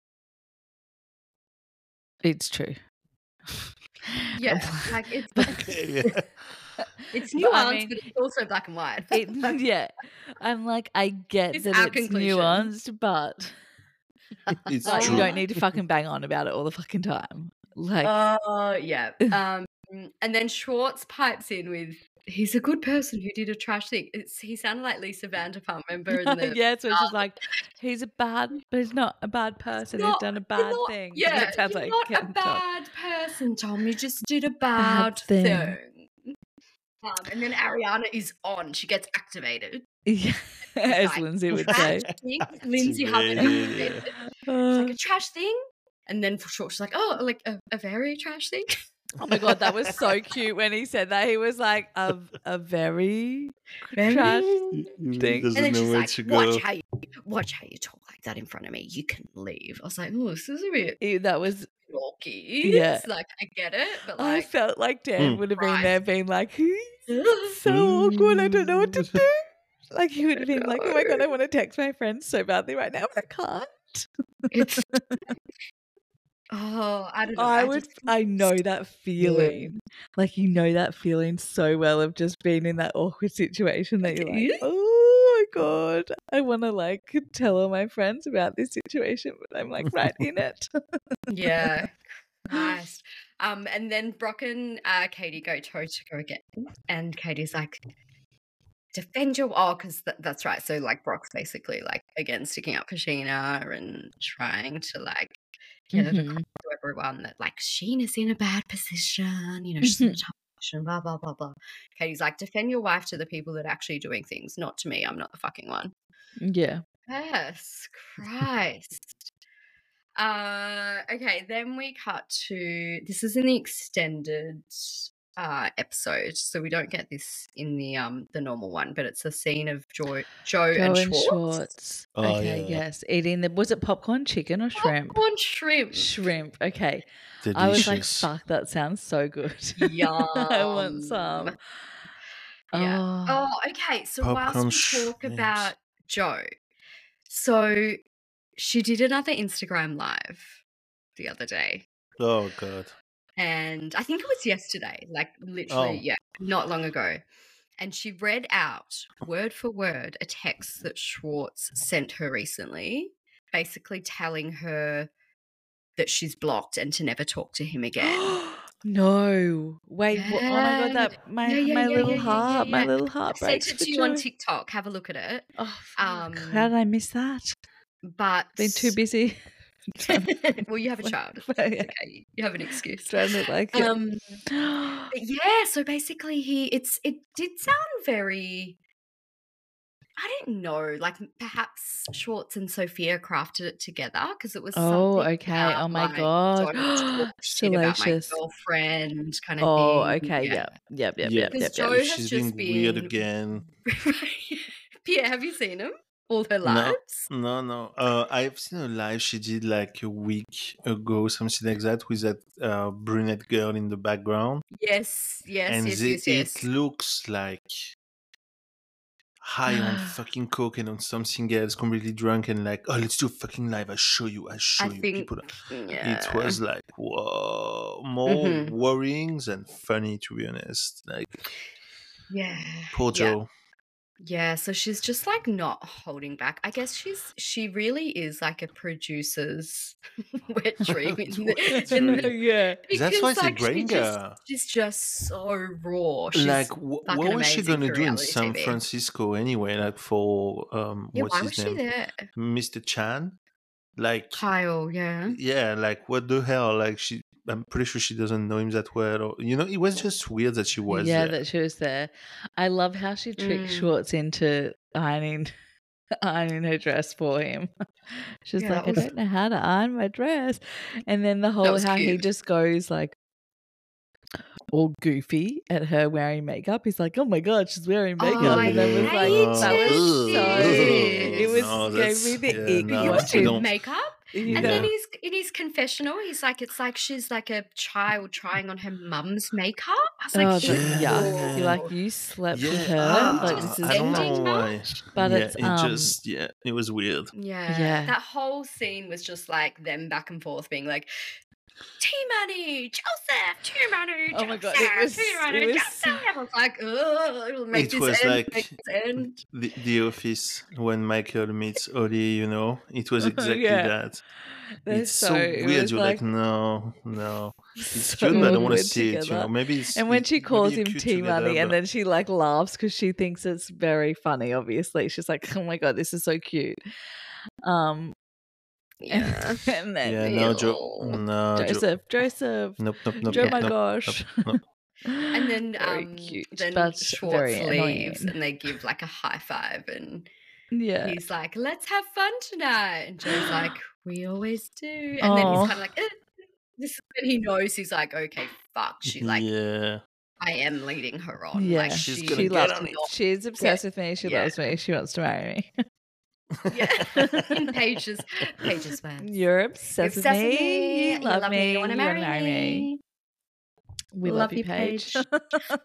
it's true. Yeah, like it's Okay, yeah. it's But nuanced, I mean, but it's also black and white. it, yeah, I'm like, I get It's that our it's conclusion. nuanced, but It's like, you true. don't need to fucking bang on about it all the fucking time. Like, Oh yeah. Um, and then Schwartz pipes in with, "He's a good person who did a trash thing." It's, he sounded like Lisa Vanderpump, remember? In the, yeah, so it's just like, he's a bad, but he's not a bad person. He's not- done a you're bad not- thing. Yeah, It sounds you're like not a Ken Todd. bad person, Tom. You just did a bad, Bad thing. thing. Um, and then Ariana is on. She gets activated. Yeah, as Like, Lindsay would trash say. thing. Lindsay Hubbard Activated, activated. yeah. It's like a trash thing. And then for short, she's like, "Oh, like a, a very trash thing." Oh my God, that was so cute when he said that. He was like a, a very Very- trash He thing. doesn't And then know she's where like, to go. watch how you watch how you talk like that in front of me. You can leave. I was like, oh, this is a bit Ew, that was, dorky. Yeah. It's like I get it, but I like felt like Dan Mm. would have been Right. there being like, "It's so awkward, I don't know what to do." Like he would have been like, "Oh my God, I want to text my friends so badly right now, but I can't." it's oh, I don't know. I I would, just I know that feeling. Like you know that feeling so well of just being in that awkward situation that you're like, Yeah. "Oh my God, I want to like tell all my friends about this situation, but I'm like right in it." Yeah. Christ. Um, and then Brock and uh, Katie go toe to go again, and Katie's like, "Defend your oh, because th- that's right." So like Brock's basically like again sticking up for Sheena and trying to like get it Mhm. across to everyone that like Sheena's in a bad position. You know, she's in a Mhm. tough position. Blah blah blah blah. Katie's like, "Defend your wife to the people that are actually doing things, not to me. I'm not the fucking one." Yeah. Yes, Christ. Uh, okay, then we cut to this is in the extended uh episode, so we don't get this in the um the normal one, but it's a scene of Joe, Joe, Joe and and Schwartz. Schwartz. Oh, Okay, yeah. yes. Eating the was it popcorn, chicken, or shrimp? Popcorn shrimp. Shrimp. Okay. Delicious. I was like, fuck, that sounds so good. I want some. Yum. Yeah. Oh, Oh, okay. So whilst Popcorn we talk shrimps. about Joe, so she did another Instagram live the other day. Oh God. And I think it was yesterday, like literally, Oh. yeah, not long ago. And she read out word for word a text that Schwartz sent her recently, basically telling her that she's blocked and to never talk to him again. no. Wait, wha- oh my God, Yeah. that my Yeah, yeah, my yeah, little yeah, yeah, heart, yeah, my yeah. little I heart sent breaks it for to you on Joe. TikTok. Have a look at it. Oh, fuck. Um, How did I miss that? But Been too busy. well, you have a child. It's Yeah. okay. You have an excuse. Trying to like it. Um, but yeah, so basically he it's it did sound very I don't know, like perhaps Schwartz and Sophia crafted it together because it was Oh, something okay. about Oh my like God. don't talk shit about my Salacious. girlfriend kind of Oh, thing. okay. Yeah. Yep. Yep. Yep. Yeah. Yep. Because Yep. Joe Yep. has She's just being weird been again. Pierre, have you seen him? All her No, lives? no, no. Uh, I've seen a live she did like a week ago, something like that, with that uh, brunette girl in the background, Yes, yes, and yes, they, yes, yes. it looks like high on fucking coke and on something else, completely drunk, and like, oh, let's do a fucking live. I show you, I show I you. think People, yeah. it was like whoa, more Mhm. worrying than funny, to be honest. Like, Yeah. poor Yeah. Joe. Yeah, so she's just like not holding back. I guess she's she really is like a producer's wet dream in the, in the yeah. That's why because they like she bring just her. she's just so raw. She's Like, wh- fucking what was she amazing gonna for do in reality San T V. Francisco anyway? Like for um, Yeah, what's why his was she name, there? Mister Chan? Like, Kyle, yeah. yeah, like what the hell? Like she, I'm pretty sure she doesn't know him that well, or you know, it was just weird that she was yeah, there. that she was there. I love how she tricked Mm. Schwartz into ironing ironing her dress for him. She's Yeah, like, that I was don't know how to iron my dress. And then the whole was how he cute. just goes like all goofy at her wearing makeup. He's like, oh my God, she's wearing Oh, makeup. I and then was like, hated that was so it. it was No, gave me that's- the yeah, ick no, You would watching. we do don't- makeup? You And know? then he's in his confessional, he's like, it's like she's like a child trying on her mum's makeup. I was like, Oh, that's Yeah. yuck. You're like, you slept Yeah, with her. ah, like this is I don't know Ending why. But yeah, it's, it um, just yeah, it was weird. yeah, Yeah. that whole scene was just like them back and forth being like, T-Money, Joseph, T-Money, Joseph, Oh my God, it was- T-Money, it was- Joseph. I was like, oh, it'll make It this was end, like- make this end. The, the Office when Michael meets Ollie, you know, it was exactly Yeah. that. They're It's so, it weird. was You're like, no, no, it's so cute, but I don't want to awkward see it. You together. know, maybe it's And when it- she maybe calls they're him cute T together, Money, and but- then she like laughs because she thinks it's very funny. Obviously, she's like, "Oh my God, this is so cute." Um, Yeah. and then yeah, no, Joe, no, Joe. Joseph, Joseph, Nope, nope, nope. Joe, nope, my nope, gosh. nope, nope. And then very um cute, then but Schwartz very leaves annoying. and they give like a high five and Yeah, he's like, let's have fun tonight. And Joe's like, we always do. And then Aw. he's kind of like, eh. this is when he knows he's like, okay, fuck. She like, yeah. I am leading her on. Yeah, Like She's she, gonna she get loves on me. it. She's obsessed with me. She Yeah. loves me. She wants to marry me. yeah. In Paige's Paige's words. You're obsessed, You're with me. You love me. You want to marry, marry me. We love, Love you, you, Paige. Paige.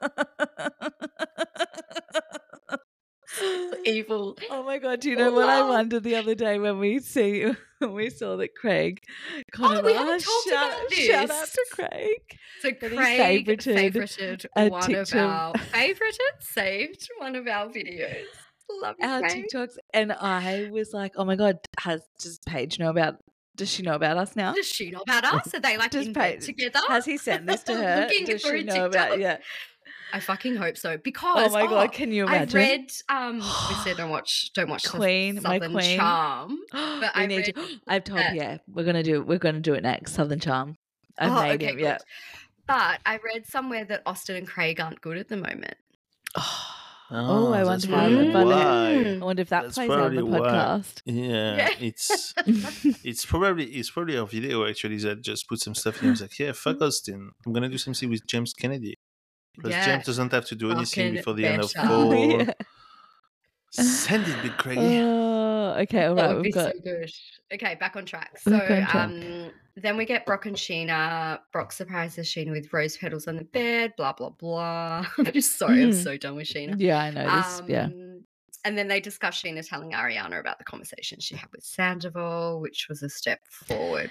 Evil. Oh my god! Do you know what I Love. wondered the other day when we see when we saw that Craig? Kind Oh, of, we haven't "Ah, talked shout, about shout out this." to Craig. So That he Craig favorited favorited a one TikTok. of our favorited, saved one of our videos. Love you, Our Craig. TikToks, and I was like, "Oh my god! Has does Paige know about? Does she know about us now? Does she know about us? Are they like Does in bed Paige together? has he sent this to her? Looking Does she through know about? TikTok? Yeah. I fucking hope so. Oh Because my god! Can you I imagine? read um we said don't watch don't watch Queen, the my Southern queen. Charm. but I we need read to. I've told that- yeah, we're gonna do we're gonna do it next. Southern Charm. I've Oh, made okay, him. good. Yeah. But I read somewhere that Austin and Craig aren't good at the moment. Oh, I that's wonder how probably that- why. I wonder if that That's plays out on the probably why. podcast. Yeah, Yeah. it's it's probably it's probably a video actually that just put some stuff in. I was like, yeah, fuck Austin. I'm gonna do something with James Kennedy. Because Yeah. James doesn't have to do anything Fucking before the end of better. four. Yeah. Send it, Big Craig. Oh, okay, all That right. would be We've got so good. Okay, back on track. So Back on track. um then we get Brock and Sheena. Brock surprises Sheena with rose petals on the bed, blah blah blah. I'm just sorry, I'm Mhm. so done with Sheena. yeah, I know this. yeah. Um, And then they discuss Sheena telling Ariana about the conversation she had with Sandoval, which was a step forward.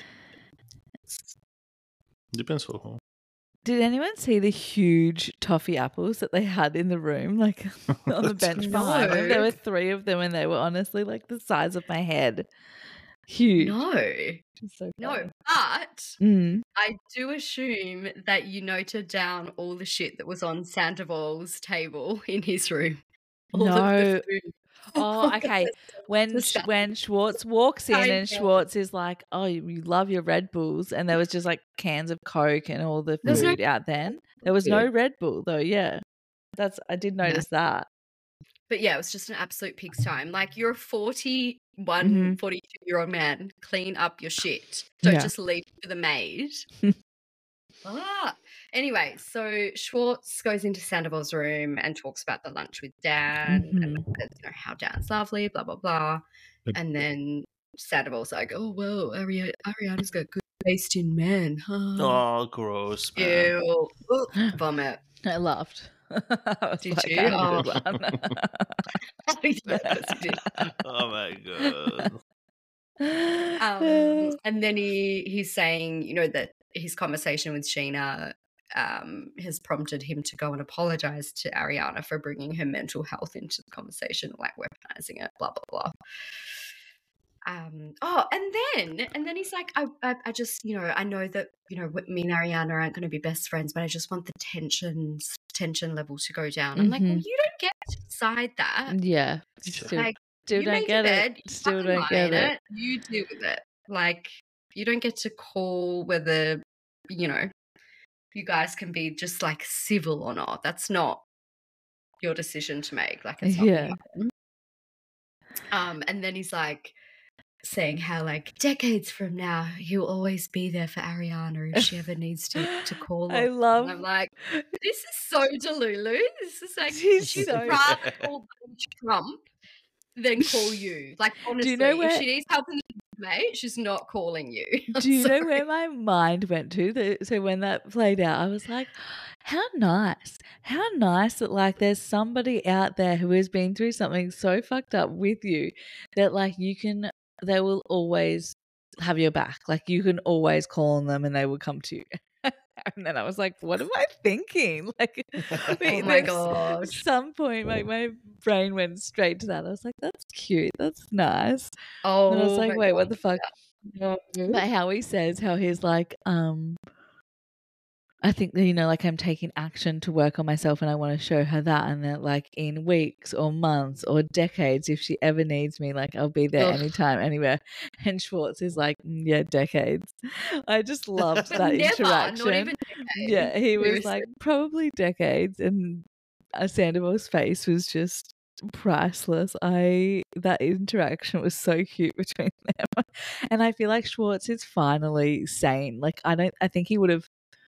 Depends for who. Did anyone see the huge toffee apples that they had in the room, like on the bench No. behind them? There were three of them, and they were honestly like the size of my head. Huge. No, Just so no, funny. but Mm. I do assume that you noted down all the shit that was on Sandoval's table in his room. All of No. the food. Oh, okay. When Sch- Disgusting. when Schwartz walks in I and know. Schwartz is like, "Oh, you you love your Red Bulls," and there was just like cans of Coke and all the There's no- food out then. There was no Red Bull though. Yeah, that's I did Yeah. notice that. But yeah, it was just an absolute pig's time. Like, you're a forty-one, Mhm. forty-two year old man. Clean up your shit. Don't Yeah. just leave it for the maid. ah. Anyway, so Schwartz goes into Sandoval's room and talks about the lunch with Dan and Mhm. says, you know, how Dan's lovely, blah, blah, blah. Yep. And then Sandoval's like, oh, well, Ari- Ariana's got good taste in men. Huh? Oh, gross, man. Ew. Ugh, vomit. I laughed. I was Did like, you? I had a Oh. good one. Yeah, of course you did. Oh my god. Um, and then he he's saying, you know, that his conversation with Sheena um, has prompted him to go and apologize to Ariana for bringing her mental health into the conversation, like weaponizing it, blah blah blah. Um, oh, and then and then he's like, I, I I just, you know, I know that, you know, me and Ariana aren't going to be best friends, but I just want the tensions tension level to go down. I'm like, well, Mhm. you don't get to decide that. yeah, Yeah. still, Like, still you don't made your get bed, it. you Still fucking don't lie get in it. You deal with it. Like, you don't get to call whether, you know, you guys can be just like civil or not. That's not your decision to make. Like, it's not Yeah. gonna happen. Um, and then he's like saying how like decades from now he'll always be there for Ariana if she ever needs to to call I her. love. And I'm like, this is so Delulu. This is like She's she'd so- rather call Donald Trump than call you. Like, honestly, know if where- she needs help in the mate, she's not calling you. I'm Do you know sorry. where my mind went to? The- So when that played out, I was like, how nice. How nice that like there's somebody out there who has been through something so fucked up with you that like you can, they will always have your back. Like you can always call on them and they will come to you. And then I was like, what am I thinking? Like, Oh my God. At some point, like my brain went straight to that. I was like, that's cute. That's nice. Oh, And I was like, my wait, what God. the fuck? No. But how he says how he's like, um, I think that, you know, like I'm taking action to work on myself and I want to show her that. And that like in weeks or months or decades, if she ever needs me, like I'll be there Ugh. anytime, anywhere. And Schwartz is like, "Mm, yeah, decades. I just loved But that never, interaction. not even decades. Yeah, he was Seriously. like, probably decades. And uh, Sandoval's face was just priceless. I that interaction was so cute between them, and I feel like Schwartz is finally sane. Like I don't. I think he would have.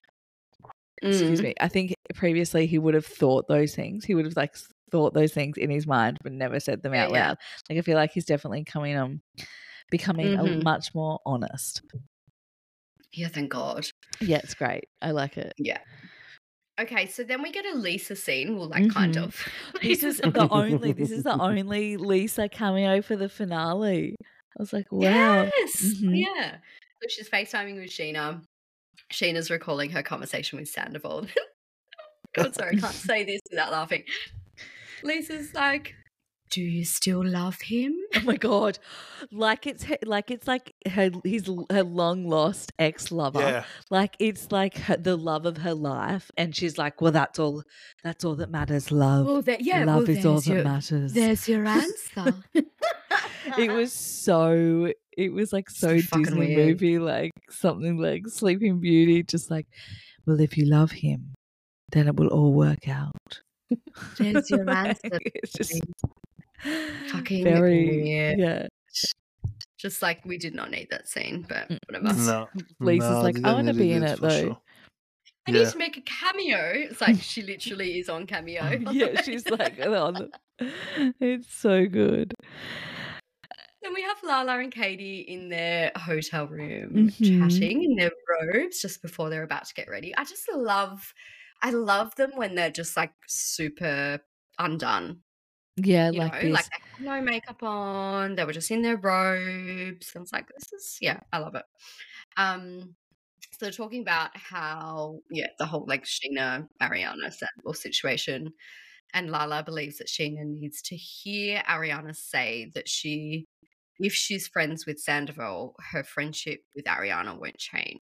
Excuse Mm. me. I think previously he would have thought those things. He would have like thought those things in his mind, but never said them Yeah, out yeah. loud. Like I feel like he's definitely coming um becoming a Mhm. much more honest. Yeah, thank God. Yeah, it's great. I like it. Yeah. Okay, so then we get a Lisa scene. Well, like kind Mhm. of. This is the only. This is the only Lisa cameo for the finale. I was like, wow. Yes. Mhm. Yeah. So she's FaceTiming with Sheena. Sheena's recalling her conversation with Sandoval. God, sorry, I can't say this without laughing. Lisa's like, "Do you still love him?" Oh my god, like it's her, like it's like her his her long lost ex lover. Yeah. Like it's like her, the love of her life, and she's like, well, that's all. That's all that matters. Love. Well, there, yeah, love well, is all there's that your, matters. There's your answer. It was so. It was like so, So fucking Disney weird. movie, like something like Sleeping Beauty. Just like, well, if you love him, then it will all work out. There's your answer. It's just Fucking very weird. yeah. Just like we did not need that scene, but Mm. whatever. No. Lisa's no, like, I didn't want to need be in it it for though. I sure. need Yeah. to make a cameo. It's like she literally is on Cameo. Yeah, she's like on the, it's so good. Then we have Lala and Katie in their hotel room Mhm. chatting in their robes just before they're about to get ready. I just love, I love them when they're just like super undone. Yeah, You like know, this. like they had no makeup on. They were just in their robes. I was like, this is yeah, I love it. Um, so they're talking about how yeah, the whole like Sheena Ariana Sandoval situation, and Lala believes that Sheena needs to hear Ariana say that she, if she's friends with Sandoval, her friendship with Ariana won't change.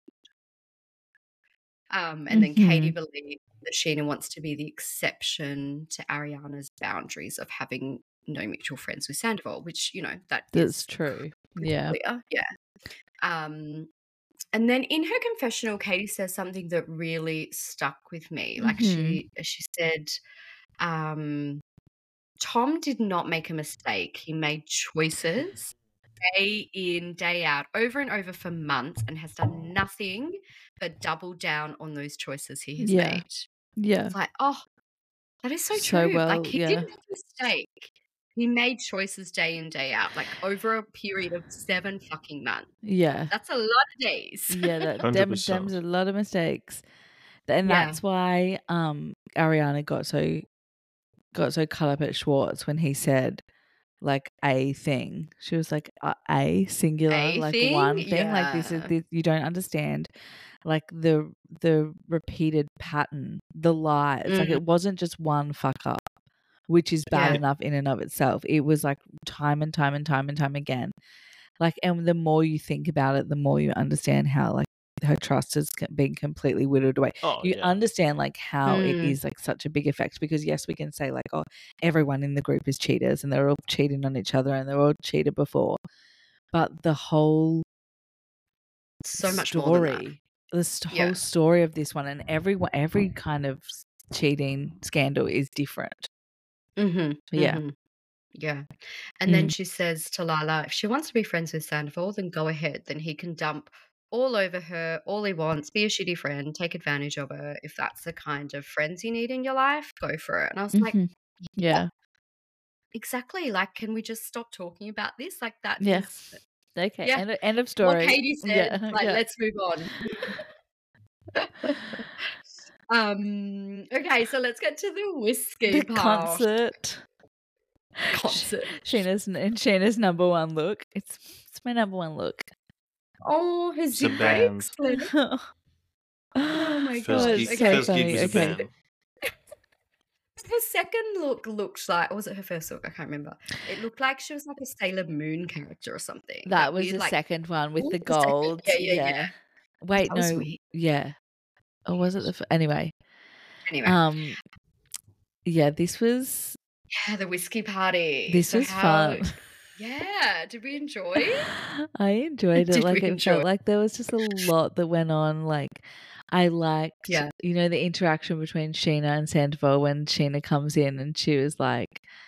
Um, and then Katie Mhm. believes that Sheena wants to be the exception to Ariana's boundaries of having no mutual friends with Sandoval, which, you know, that That's is true. pretty Yeah. clear. Yeah. Um, and then in her confessional, Katie says something that really stuck with me. Like Mhm. she she said, um, Tom did not make a mistake. He made choices day in, day out, over and over for months, and has done nothing but double down on those choices he has Yeah. made. Yeah. It's like, oh, that is so So true. well, Like he yeah. didn't make a mistake. He made choices day in, day out, like over a period of seven fucking months. Yeah. That's a lot of days. Yeah, that Hundred them, percent. them's a lot of mistakes. And Yeah. that's why um Ariana got so got so caught up at Schwartz when he said like a thing. She was like a, a singular, A like thing? one thing. Like this is Yeah. this, you don't understand like the the repeated pattern, the lies. Like Mhm. it wasn't just one fuck up, which is bad Yeah. enough in and of itself. It was like time and time and time and time again. Like, and the more you think about it, the more you understand how like her trust has c- been completely whittled away. Oh You yeah. understand like how it Mm. is like such a big effect because yes, we can say like, oh, everyone in the group is cheaters and they're all cheating on each other and they're all cheated before, but the whole So much more than that. story, the st- Yeah. whole story of this one and everyone, every kind of s- cheating scandal is different. Mm-hmm. Yeah. Mm-hmm. Yeah. And then Mm. she says to Lala, if she wants to be friends with Sandoval, then go ahead. Then he can dump all over her, all he wants, be a shitty friend, take advantage of her. If that's the kind of friends you need in your life, go for it. And I was like, Mhm. Yeah. exactly. Like, can we just stop talking about this? Like, that Yeah. is Okay. Yeah. End, end of what story. Katie said. Yeah. Like, Yeah. let's move on. um. Okay, so let's get to the whiskey The part. concert. Concert. Sheena's and Sheena's number one look. It's it's my number one look. Oh, her It's a zip band. breaks. Lynn. oh my First God. gig, it's Okay. so first gig funny. with a Okay. band. Her second look looked like, or was it her first look? I can't remember. It looked like she was like a Sailor Moon character or something. That Like was weird, the like second one with ooh, the the second. gold. Yeah, yeah, Yeah. yeah. Wait, That was no. weird. Yeah. Or was it the f- anyway? Anyway, Um. Yeah. This was yeah, the whiskey party. this So was how? fun. Yeah, did we enjoy? I enjoyed it. Did Like we it enjoy? felt like there was just a lot that went on. Like I liked, Yeah. you know, the interaction between Sheena and Sandoval when Sheena comes in and she was like,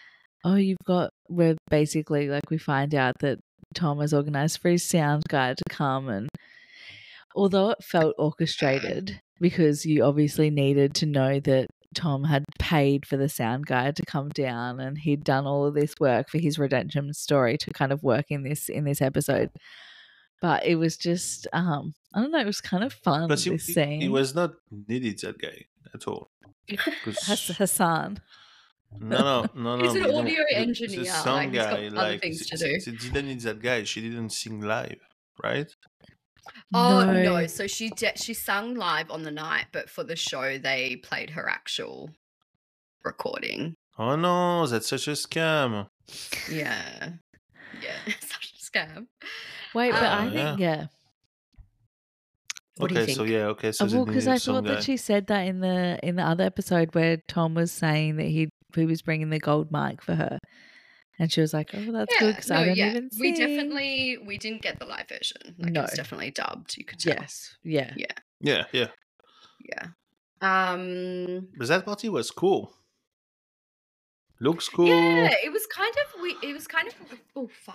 oh, you've got, where basically like we find out that Tom has organised for his sound guy to come, and although it felt orchestrated because you obviously needed to know that Tom had paid for the sound guy to come down and he'd done all of this work for his redemption story to kind of work in this in this episode. But it was just, um, I don't know, it was kind of fun, Plus, this he, scene. he was not needed, that guy, at all. 'Cause- Hass- Hassan. no, no, no, no. He's an we don't- audio the- engineer, The like, sound he's got guy, other like, things to they- do. they didn't need that guy. She didn't sing live, right? Oh no! So she de- she sung live on the night, but for the show they played her actual recording. Oh no, that's such a scam. Yeah, yeah, such a scam. Wait, but I Um, think, yeah. What do you Okay, so think? yeah, okay, so Oh, they well, because needed I some thought guy. that she said that in the in the other episode where Tom was saying that he he was bringing the gold mic for her, and she was like, "Oh, that's good Yeah, because no, I don't yeah. even We sing." definitely we didn't get the live version. Like No. it was definitely dubbed. You could tell. Yes, yeah, Yeah. Yeah, yeah. Yeah. Um. But that party was cool. Looks cool. Yeah, it was kind of we. It was kind of. Oh fuck.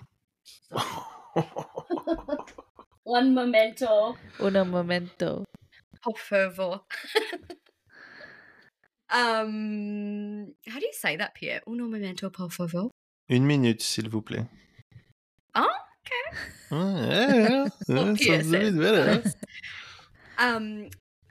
One memento. Uno momento. Por favor. um. How do you say that, Pierre? Uno momento, por favor. Une minute, s'il vous plaît. Oh, okay. Oh, yeah, yeah. What That Pierre sounds a bit said. better. Nice. Um.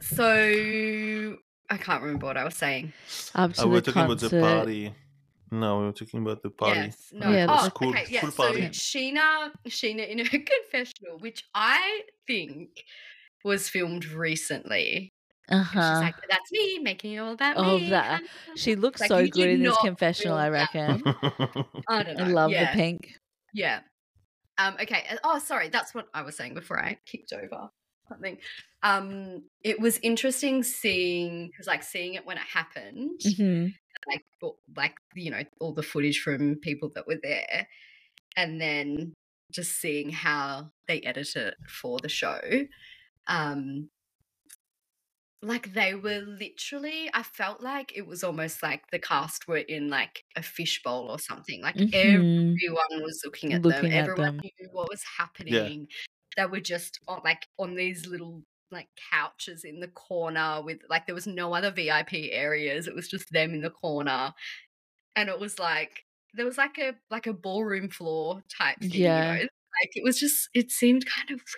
So I can't remember what I was saying. Up to Oh, we're the talking concert. about the party. No, we were talking about the party. Yes. No. Yeah, oh, the cool- okay. Yeah. cool so party. Sheena, Sheena in her confessional, which I think was filmed recently. Uh She's huh. like, "That's me making it all about Oh, me." that- She looks Like, so you good did in this not confessional, I film that. reckon. I don't know. I love yeah. the pink. Yeah. Um, okay. uh, Oh, sorry. That's what I was saying before I kicked over something. Um, it was interesting seeing because, like, seeing it when it happened, hmm like, all- like you know, all the footage from people that were there, and then just seeing how they edit it for the show. Um, like they were literally, I felt like it was almost like the cast were in like a fishbowl or something. Like Mhm. everyone was looking at Looking them. at Everyone them. knew what was happening. They were just on, like on these little like couches in the corner with like there was no other V I P areas. It was just them in the corner, and it was like there was like a like a ballroom floor type thing. Yeah. You know, like it was just it seemed kind of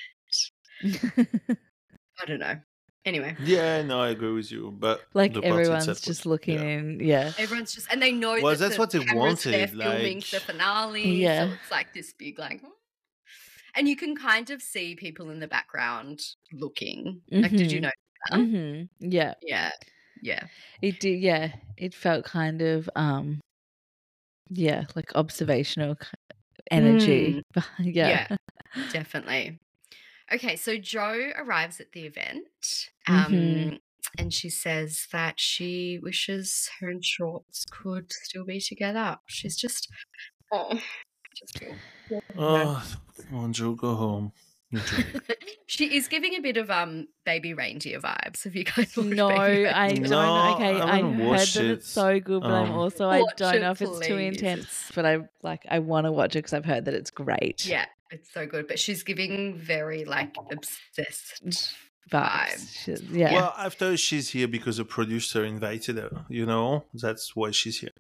weird. I don't know. Anyway, Yeah, no, I agree with you. But like the party everyone's itself just was- looking yeah. in. Yeah. everyone's just and they know Well, that that's the what they cameras, they're wanted, filming like- the finale. Yeah. So it's like this big like, and you can kind of see people in the background looking. Like, did you Mhm. know? hmm Yeah. Yeah, yeah, It did. Yeah. It felt kind of, um, yeah, like observational k- energy. yeah. yeah. Definitely. Okay, so Jo arrives at the event, um, Mhm. and she says that she wishes her and Shorts could still be together. She's just, oh, just feel. Oh, come on, Joe, go home. You joke. She is giving a bit of um baby reindeer vibes. Have you guys watched No, Baby I Reindeer? don't. No, Okay, I I haven't heard watched that it. it's so good, but I'm Um, also I Watch don't it, know if it's too please. intense. It's- But I like I want to watch it because I've heard that it's great. Yeah, it's so good. But she's giving very like obsessed vibes. She- yeah. Well, after she's here because the producer invited her, you know, that's why she's here.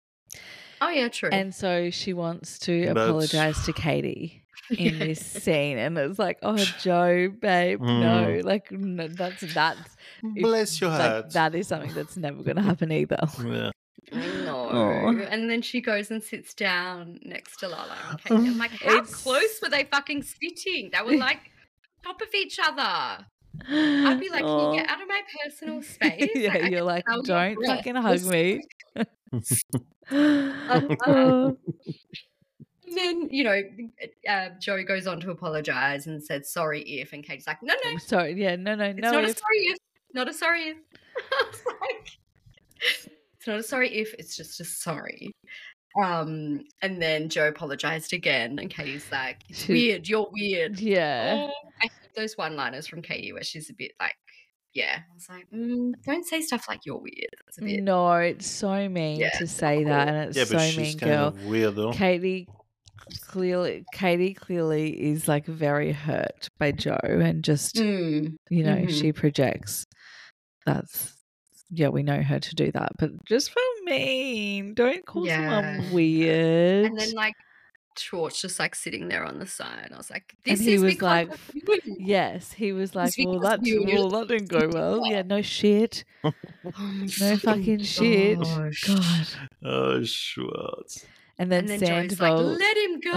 Oh yeah, true. And so she wants to But- apologize to Katie in Yeah. this scene, and it's like, oh, Joe, babe, no, like no, that's that's Bless your like, heart. that is something that's never going to happen either. Yeah. I know. Aw. And then she goes and sits down next to Lala and Katie. I'm like, how It's- close were they fucking sitting? They were like top of each other. I'd be like, can you get out of my personal space? yeah, Like, I you're can like, smell your don't breath." fucking hug me. Uh, Oh. And then, you know, uh, Joe goes on to apologize and said, sorry if. And Katie's like, no, no, Sorry, yeah, no, no, it's no. not a if- sorry if. Not a sorry if. I was like, it's not a sorry if, it's just a sorry. Um, and then Joe apologized again, and Katie's like, it's She- weird, you're weird. yeah. Oh, I hate those one liners from Katie where she's a bit like yeah, I was like, mm, don't say stuff like you're weird. That's a bit. No, it's so mean Yeah, to it's not say that, cool. and it's Yeah, but so she's mean, kind girl. of weird though. Katie clearly, Katie clearly is like very hurt by Joe, and just Mm, you know mhm. she projects. That's yeah, we know her to do that, but just for mean. Don't call Yeah. someone weird. And then like Schwartz just like sitting there on the side. I was like, And this he is was because like, of you. yes, he was like, well, because that you- well, that didn't go well. Yeah, no shit, Oh my no fucking shit. gosh. God. Oh, Schwartz. And then, And then Joe's like, Sandoval. let him go.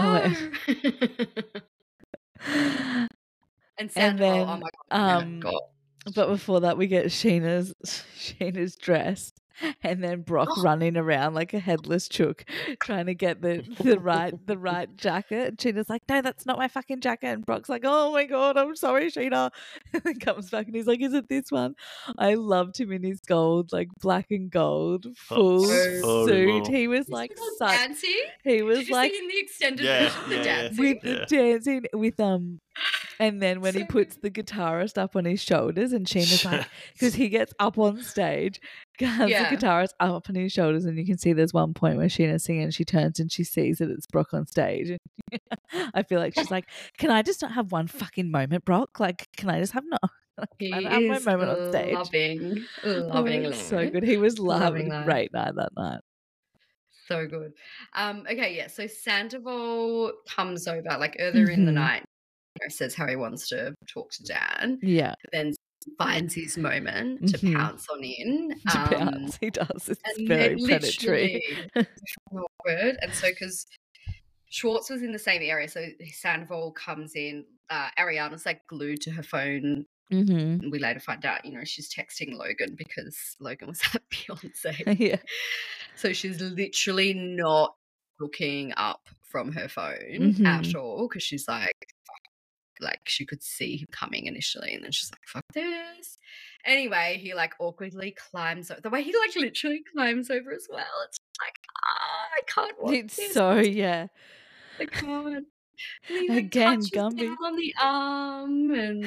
Oh, and Sandoval, then, oh my god, um, God. But before that, we get Sheena's Sheena's dress, and then Brock running around like a headless chook, trying to get the, the right the right jacket. And Sheena's like, "No, that's not my fucking jacket." And Brock's like, "Oh my god, I'm sorry, Sheena." And then comes back and he's like, "Is it this one?" I loved him in his gold, like black and gold, full so suit. horrible. He was He's like still such. dancing. He Did was you like see in the extended Yeah, version the yeah, yeah. dancing? with the Yeah. dancing with um and then when he So puts the guitarist up on his shoulders and Sheena's like because he gets up on stage has Yeah. the guitarist up on his shoulders and you can see there's one point where Sheena's singing and she turns and she sees that it's Brock on stage and I feel like she's like, can I just not have one fucking moment, Brock? Like can I just have not he can I have my is moment on stage? loving, Oh, loving it's so life. good. He was Loving having a life. great night that night. So good. Um, okay, yeah. So Sandoval comes over like earlier in the Mhm. night, you know, says how he wants to talk to Dan, Yeah. then finds his moment to Mhm. pounce on in. To Um, bounce. He does. It's and very then predatory. literally awkward. And so because Schwartz was in the same area, so Sandoval comes in. Uh, Ariana's like glued to her phone. Mm-hmm. We later find out, you know, she's texting Logan because Logan was at Beyonce. Yeah. So she's literally not looking up from her phone Mhm. at all because she's like, fuck. Like she could see him coming initially, and then she's like, fuck this. Anyway, he like awkwardly climbs over. The way he like literally climbs over as well. It's like, ah, I can't watch It's this. so yeah. I can't. And he like Again, touches Gumby. down on the arm and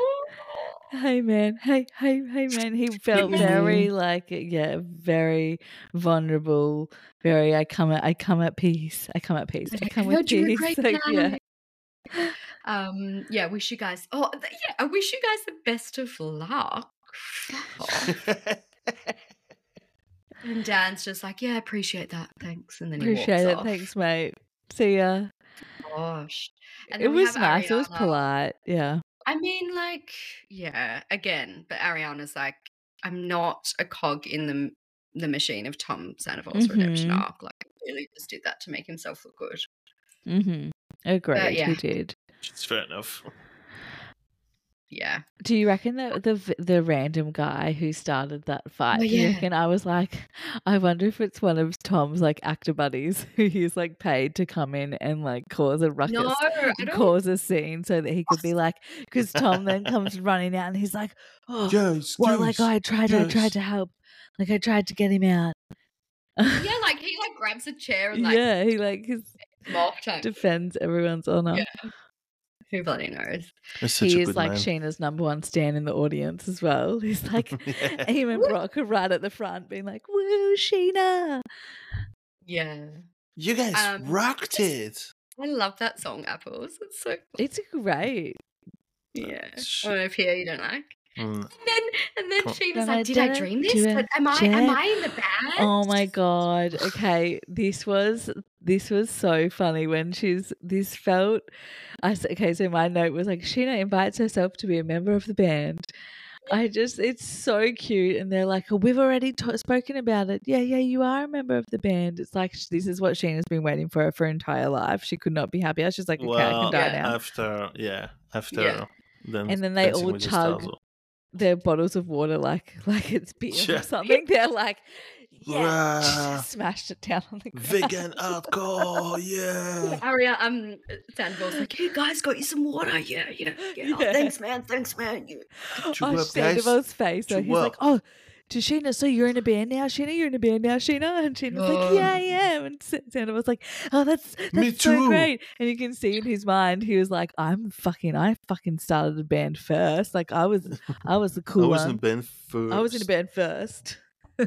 Hey man, hey, hey, hey man. He felt very like yeah, very vulnerable. Very I come at I come at peace. I come at peace. I Like, come I with heard you're a peace. great Like, yeah. guy. Um, yeah, wish you guys. Oh, th- yeah, I wish you guys the best of luck. Fuck off. And Dan's just like, yeah, appreciate that, thanks. And then he Appreciate walks it. off. Thanks, mate. See ya. Gosh, and It then we was have nice. It was Ariana. polite. Yeah. I mean, like, yeah, again, but Ariana's like, I'm not a cog in the the machine of Tom Sandoval's redemption Mhm. arc. Like, he really just did that to make himself look good. Mm-hmm. Agreed. yeah. He did. It's fair enough. Yeah. Do you reckon that the v- the random guy who started that fight? Oh, Do you yeah. reckon I was like, I wonder if it's one of Tom's like actor buddies who he's like paid to come in and like cause a ruckus, No, I and don't. cause a scene so that he could be like, because Tom then comes running out and he's like, oh, Yes, well, like I tried, I tried yes. to help, like I tried to get him out. Yeah, like he like grabs a chair and like yeah, he like his mock time. defends everyone's honor. Yeah. Who bloody knows? He's such He a is good like man. Sheena's number one stan in the audience as well. He's like, Yeah. him and Brock are right at the front being like, woo, Sheena. Yeah. You guys Um, rocked it. I love that song, Apples. It's so It's great. yeah. sh- I don't know if here you don't like. Mm. And then and then Cool. she was Then like, I "Did I did it dream to this? a But am I am jet." I in the band?" Oh my god. Okay, this was this was so funny when she's this felt I s- okay, so my note was like Sheena invites herself to be a member of the band. I just it's so cute and they're like, oh, we've already t- spoken about it. Yeah, yeah, you are a member of the band. It's like sh- this is what Sheena's been waiting for for her entire life. She could not be happier. She's like, okay, I Well, can die Yeah. now. after yeah, after Yeah. then And then they Dancing all with the chug Stars. Their bottles of water like like it's beer Yeah. or something. They're like, yeah, Bruh. just smashed it down on the ground. Vegan hardcore, yeah. Aria, um, Sandoval's like, "Hey guys, got you some water? Yeah, yeah, yeah. Oh, Yeah. thanks, man. Thanks, man. Yeah. To Oh, work, guys. Sandoval's face. So To he's like, work. oh, to Sheena, so you're in a band now, Sheena? You're in a band now, Sheena? And Sheena's like, yeah, I am. And Santa was like, oh, that's, that's Me so too. great. And you can see in his mind, he was like, I'm fucking, I fucking started a band first. Like, I was, I was the cool I was one. in a band first. I was in a band first.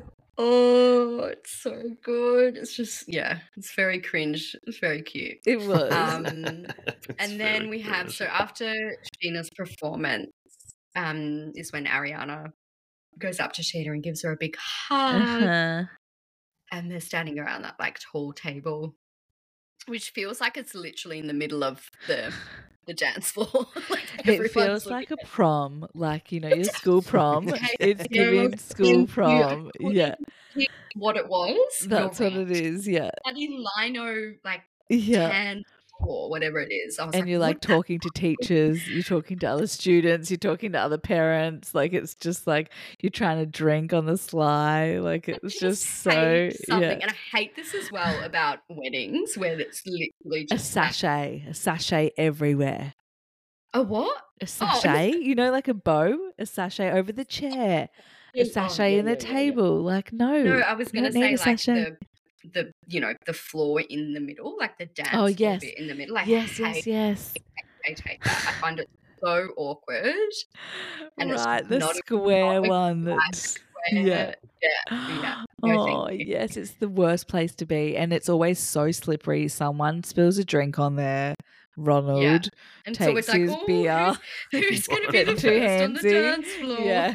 Oh, it's so good. It's just, yeah, it's very cringe. It's very cute. It was. Um, It's and then very we have, cringe. so after Sheena's performance, um, is when Ariana goes up to Sheena and gives her a big hug. Uh-huh. And they're standing around that like tall table, which feels like it's literally in the middle of the the dance floor. Like It everyone's feels looking like a prom, like, you know, your school prom. Okay, It's yeah, giving school you prom. couldn't Yeah, pick what it was. that's you're what it right. is. Yeah. Bloody lino, like Yeah. tan or whatever it is. I was And like, you're what like the- talking to teachers, you're talking to other students, you're talking to other parents. Like, it's just like you're trying to drink on the sly. Like, I it's just so, hate something. yeah. And I hate this as well about weddings where it's literally A just like, sachet, a sachet everywhere. a what? A sachet, you know, like a bow, a sachet over the chair, a Oh, sachet yeah, in the yeah, yeah, yeah. table. Like, no, No, I was you gonna don't need say a like sachet. the the you know the floor in the middle, like the dance Oh, floor yes. bit in the middle. I Yes, hate, yes, yes. hate, hate that. I find it so awkward, and it's Right, just the not a square not a one. nice That's, square. yeah. Yeah, yeah. No, Oh, thank you. yes, it's the worst place to be. And it's always so slippery. Someone spills a drink on there. Ronald And so it's takes like, his oh, beer. who's, who's going to be Getting the too first on the handsy. dance floor? Yeah.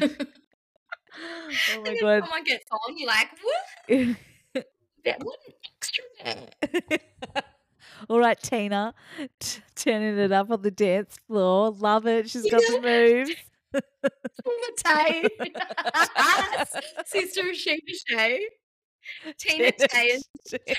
And Oh my then God. someone gets on, you're like, what? That one extra there. All right, Tina, t- turning it up on the dance floor. Love it. She's got the moves. Tina Tay, sister of Sheena Shay. Tina Tay and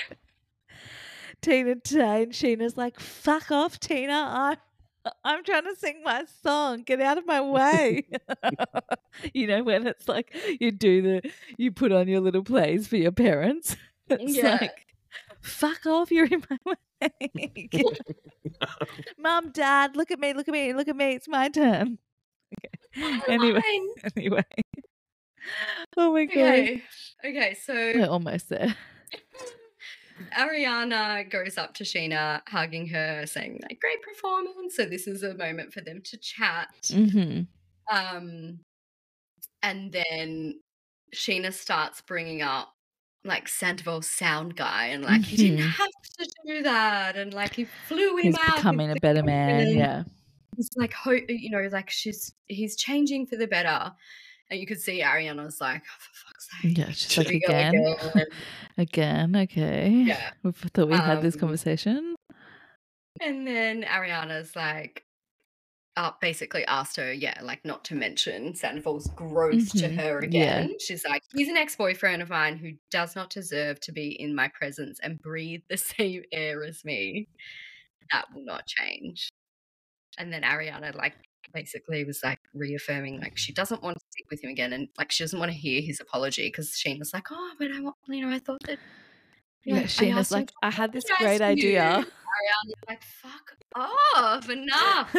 Tina Tay and Sheena's like, fuck off, Tina. I'm I'm trying to sing my song. Get out of my way. You know, when it's like you do the you put on your little plays for your parents. It's Yeah. like, fuck off, you're in my way. Mum, Dad, look at me, look at me, look at me. It's my turn. Okay. Anyway, Fine. anyway. Oh my god. Okay. Okay, so We're almost there. Ariana goes up to Sheena, hugging her, saying, like, great performance. So this is a moment for them to chat. Mm-hmm. Um, and then Sheena starts bringing up, like, Sandoval's sound guy and, like, he didn't Mhm. have to do that. And, like, he flew him He's out. becoming a with better man. confidence. Yeah. He's like, ho- you know, like, she's he's changing for the better. And you could see Ariana's like, oh, for fuck's sake. Yeah. She's Here like, we go again. again. Again. Okay. Yeah. We thought we had this Um, conversation. And then Ariana's like, uh, basically asked her, yeah, like not to mention Sandoval's gross to Mhm. her Yeah. again. She's like, he's an ex-boyfriend of mine who does not deserve to be in my presence and breathe the same air as me. That will not change. And then Ariana, like, basically was like reaffirming, like, she doesn't want to stick with him again, and like she doesn't want to hear his apology because Sheena's like, oh, but I want, you know, I thought that. You know, Yeah. I Sheena's asked him like, to I had this apologize great to you. idea. Ariana's like, fuck off, enough.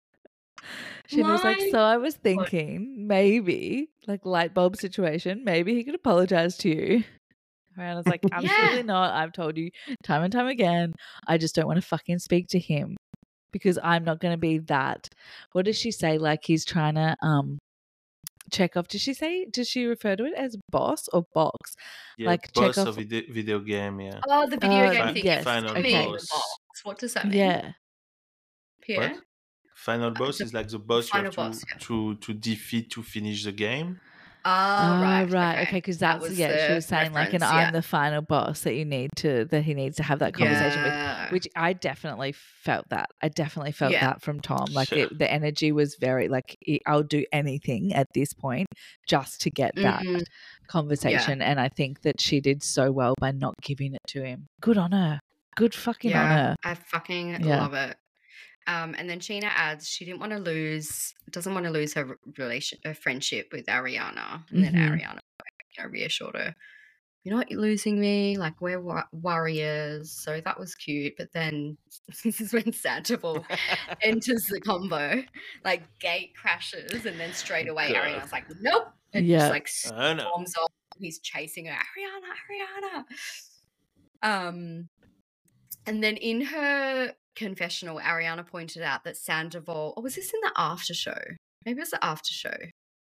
Sheena was like, My so I was thinking maybe, like light bulb situation, maybe he could apologize to you. Ariana's like, absolutely Yeah. not. I've told you time and time again. I just don't want to fucking speak to him because I'm not going to be that. What does she say? Like he's trying to um check off. Does she say? Does she refer to it as boss or box? Yeah, Like boss check of off. video, video game, yeah. Oh, the video Uh, game Fi- thing. yes. Final It means Okay. the boss. box. What does that mean? Yeah. Pierre? What? Final boss the is like the boss you final have to, boss, yeah. to to defeat to finish the game. Ah, Ah, right. right. Okay. Okay, because That that's was yeah. She the was saying like, and reference. Yeah. I'm the final boss that you need to that he needs to have that conversation with. Yeah. Which I definitely felt that. I definitely felt Yeah. that from Tom. Like Sure. it, the energy was very like he- I'll do anything at this point just to get that Mhm. conversation. And I think that she did so well by not giving it to him. Good on her. Good fucking on Yeah. her. I fucking Yeah. love it. Um, and then Sheena adds she didn't want to lose, doesn't want to lose her relation, her friendship with Ariana. And then Mhm. Ariana, you know, reassured her, "You're not losing me. Like we're wa- warriors." So that was cute. But then this is when Sandoval enters the combo, like gate crashes, and then straight away God. Ariana's like, "Nope, and Yeah. just like I know. storms off. He's chasing her, Ariana, Ariana. Um, and then in her confessional, Ariana pointed out that Sandoval, or was this in the after show? Maybe it was the after show.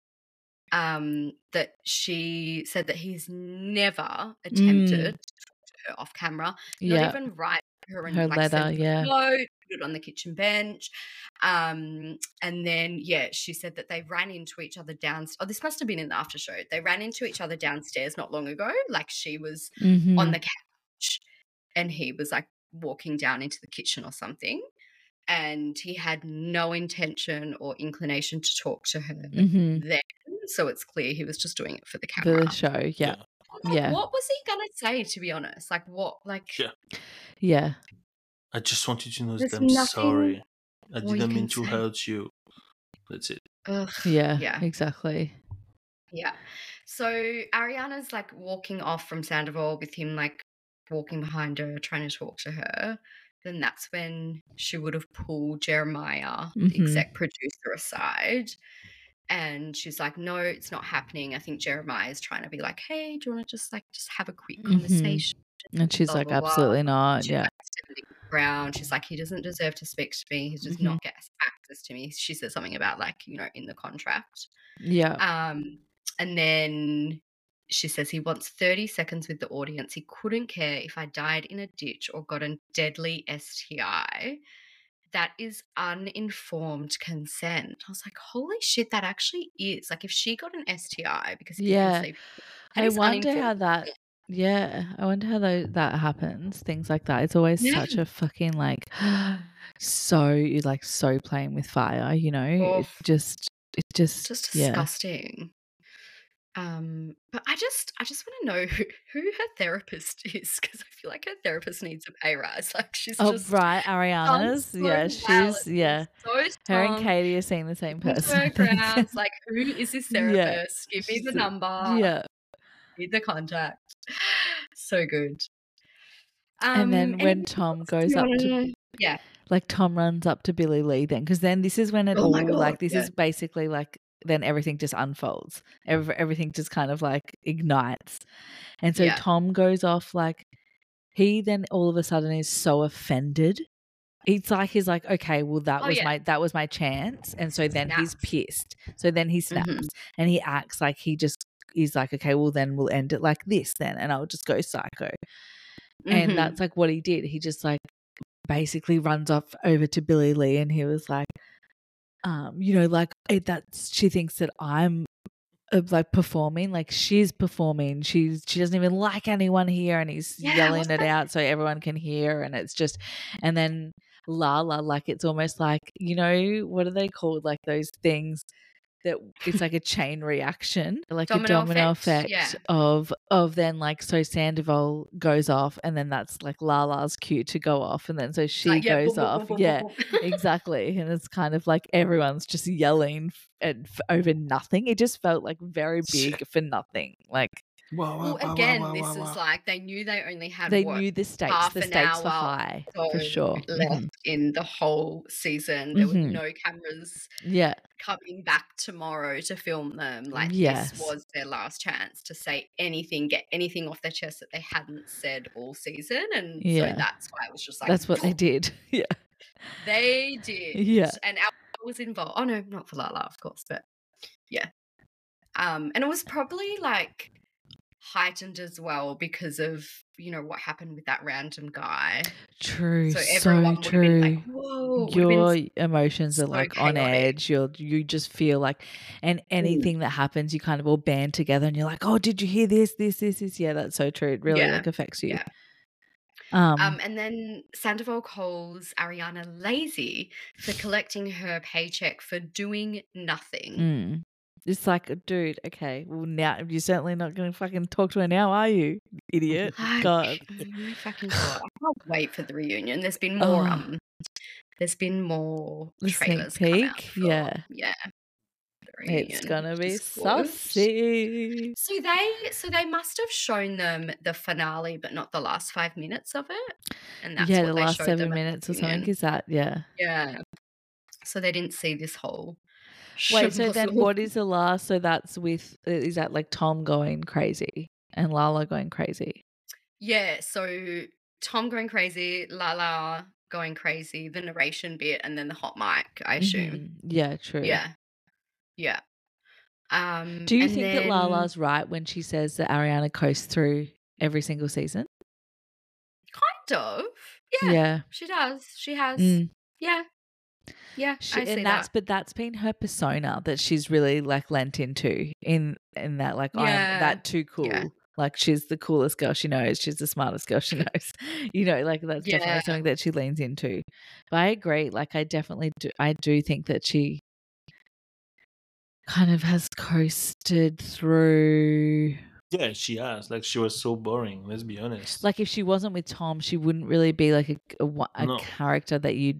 Um, that she said that he's never attempted Mm. to talk to her off camera, not Yeah. even write her and Her like letter, send her yeah. a note, put it on the kitchen bench. Um, and then yeah, she said that they ran into each other downstairs. Oh, this must have been in the after show. They ran into each other downstairs not long ago. Like she was Mhm. on the couch and he was like walking down into the kitchen or something. And he had no intention or inclination to talk to her Mhm. then. So it's clear he was just doing it for the For camera. the show, yeah. Like, Yeah. what was he gonna say, to be honest? Like what like Yeah. Yeah. I just want you to know There's that I'm nothing sorry. I more you didn't mean can to say. hurt you. That's it. Ugh. Yeah. Yeah. Exactly. Yeah. So Ariana's like walking off from Sandoval with him like walking behind her, trying to talk to her. Then that's when she would have pulled Jeremiah, the Mhm. exec producer, aside. And she's like, no, it's not happening. I think Jeremiah is trying to be like, hey, do you want to just like just have a quick Mhm. conversation? And she's Blah, like, blah, blah. absolutely not. She's Yeah. like standing her ground. She's like, he doesn't deserve to speak to me. He does Mhm. not get access to me. She said something about like, you know, in the contract. Yeah. Um, and then she says he wants thirty seconds with the audience. He couldn't care if I died in a ditch or got a deadly S T I. That is uninformed consent. I was like, holy shit, that actually is. Like, if she got an S T I because he Yeah. didn't say, that I is wonder how uninformed that consent. yeah, I wonder how tho that happens, things like that. It's always Yeah. such a fucking, like, so you're, like, so playing with fire, you know? It Oh, just it it's just just yeah. disgusting. Um, but I just, I just want to know who, who her therapist is because I feel like her therapist needs a pay rise. Like she's Oh, just right, done Ariana's? so Yeah, well. she's It's yeah. so Her and strong. Katie are seeing the same Into person, I her think. grounds. Like, who is this Yeah. therapist? Give me She's the a number. yeah. Need the contact. So good. And Um, then when anything Tom else? Do goes you up want to to? Yeah. like, Tom runs up to Billy Lee then, because then this is when it Oh my all, god. like, this Yeah. is basically, like, then everything just unfolds. Ev everything just kind of, like, ignites. And so Yeah. Tom goes off, like, he then all of a sudden is so offended. It's like he's like, "Okay, well, that Oh was yeah. my that was my chance." And so then he's Snaps. pissed. So then he snaps Mhm. and he acts like he just is like, "Okay, well, then we'll end it like this then, and I'll just go psycho." And Mhm. that's, like, what he did. He just, like, basically runs off over to Billy Lee and he was like, um, you know, like, eh, that's she thinks that I'm, uh, like, performing, like, she's performing. She's she doesn't even like anyone here, and he's Yeah. yelling What's it that? out so everyone can hear, and it's just and then Lala, like, it's almost like, you know, what are they called? Like, those things that it's like a chain reaction, like a Domino domino effect. effect Yeah. of of then, like, so Sandoval goes off and then that's, like, Lala's cue to go off, and then so It's she like yeah. goes Boom, boom, off. boom, boom, boom, Yeah, boom. exactly, and it's kind of like everyone's just yelling f and f over nothing. It just felt, like, very big for nothing, like Wow, Well, wow, wow, wow, again, wow, this wow, is wow. like they knew they only had they what knew the stakes. half The an stakes were hour high, or for so sure. left Mhm. in the whole season. There were Mhm. no cameras Yeah. coming back tomorrow to film them. Like this Yes. was their last chance to say anything, get anything off their chest that they hadn't said all season. And so Yeah. that's why it was just like That's what they did. Yeah. they did. Yeah. And Al was involved. Oh no, not for Lala, of course, but yeah. Um, and it was probably like heightened as well because of, you know, what happened with that random guy. True, So so everyone would have been like, true. whoa, it would have been Your s- emotions are, so like, on chaotic. edge. You're you just feel like and Mm. anything that happens, you kind of all band together and you're like, "Oh, did you hear this, this, this, this?" Yeah, that's so true. It really, Yeah, like, affects you. yeah. Um, Um, and then Sandoval calls Ariana lazy for collecting her paycheck for doing nothing. mm. It's like, dude, okay, well, now you're certainly not gonna fucking talk to her now, are you, idiot? Like, God. oh my fucking god! I can't wait for the reunion. There's been more. Oh, Um, there's been more the sneak trailers come out peek? for Yeah. yeah the It's reunion, gonna which be is good. saucy. So they, so they must have shown them the finale, but not the last five minutes of it, and that's Yeah, what the they last showed seven them at minutes the or something reunion. is that, yeah. Yeah. So they didn't see this whole Wait, so then Impossible. what is the last? So that's with, is that like Tom going crazy and Lala going crazy? Yeah, so Tom going crazy, Lala going crazy, the narration bit, and then the hot mic, I assume. Mhm. Yeah, true. Yeah. Yeah. Um, Do you and think that then Lala's right when she says that Ariana coasts through every single season? kind of. Yeah, Yeah. she does. She has. Mm. Yeah. Yeah, She, I see and that's that. but that's been her persona that she's really like lent into in in that like I'm Yeah. that too cool. Yeah. Like she's the coolest girl she knows. She's the smartest girl she knows. You know, like that's Yeah. definitely something that she leans into. But I agree. Like I definitely do. I do think that she kind of has coasted through. Yeah, she has. Like she was so boring. Let's be honest. Like if she wasn't with Tom, she wouldn't really be like a a, wa- a No. character that you'd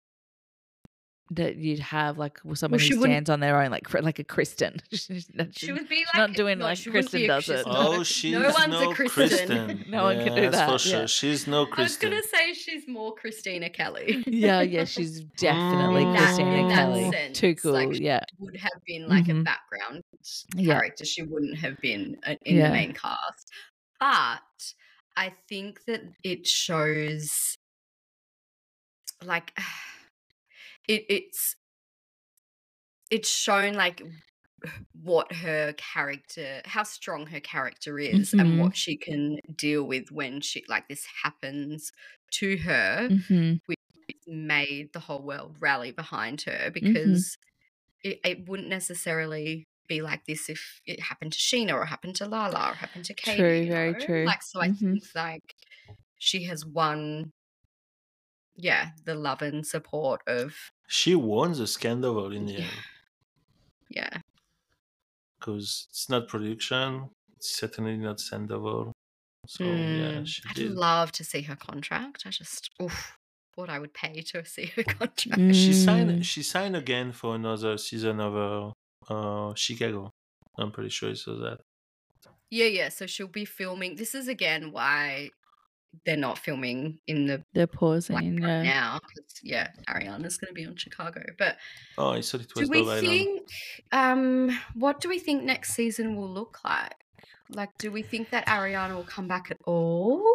that you'd have like someone she who wouldn't- stands on their own, like cr- like a Kristen. She's not- She would be she's like not doing no, like she wouldn't Kristen be a- does she's it. not- Oh, she's no one's a no Kristen. Kristen. No one can do Yeah, that's that, for sure. yeah. She's no I was Kristen. gonna say she's more Christina Kelly. Yeah, yeah, she's definitely In that- Christina in that Kelly. sense, Too cool, like, she yeah. would have been like Mhm. a background Yeah. character. She wouldn't have been uh, in Yeah. the main cast. But I think that it shows like it it's it's shown like what her character, how strong her character is, Mhm. and what she can deal with when shit like this happens to her. Mm-hmm. It's made the whole world rally behind Mm-hmm. her because it, it wouldn't necessarily be like this if it happened to Sheena or happened to Lala or happened to Katie. True, you very know? true. Like, so I Mhm. think like she has won, yeah, the love and support of, She won the scandal in the Yeah. end yeah. because it's not production. It's certainly not Sandoval. So yeah, Mm, she I'd did. love to see her contract. I just, oof, what I would pay to see her contract. She Mm. signed. She signed again for another season of uh, uh, Chicago. I'm pretty sure I saw that. Yeah, yeah. So she'll be filming. This is again why they're not filming in the They're like pausing. right Yeah. now. 'Cause, yeah, Ariana's going to be on Chicago. But Oh, I thought it was do we Love Island. think? Um, what do we think next season will look like? Like, do we think that Ariana will come back at all?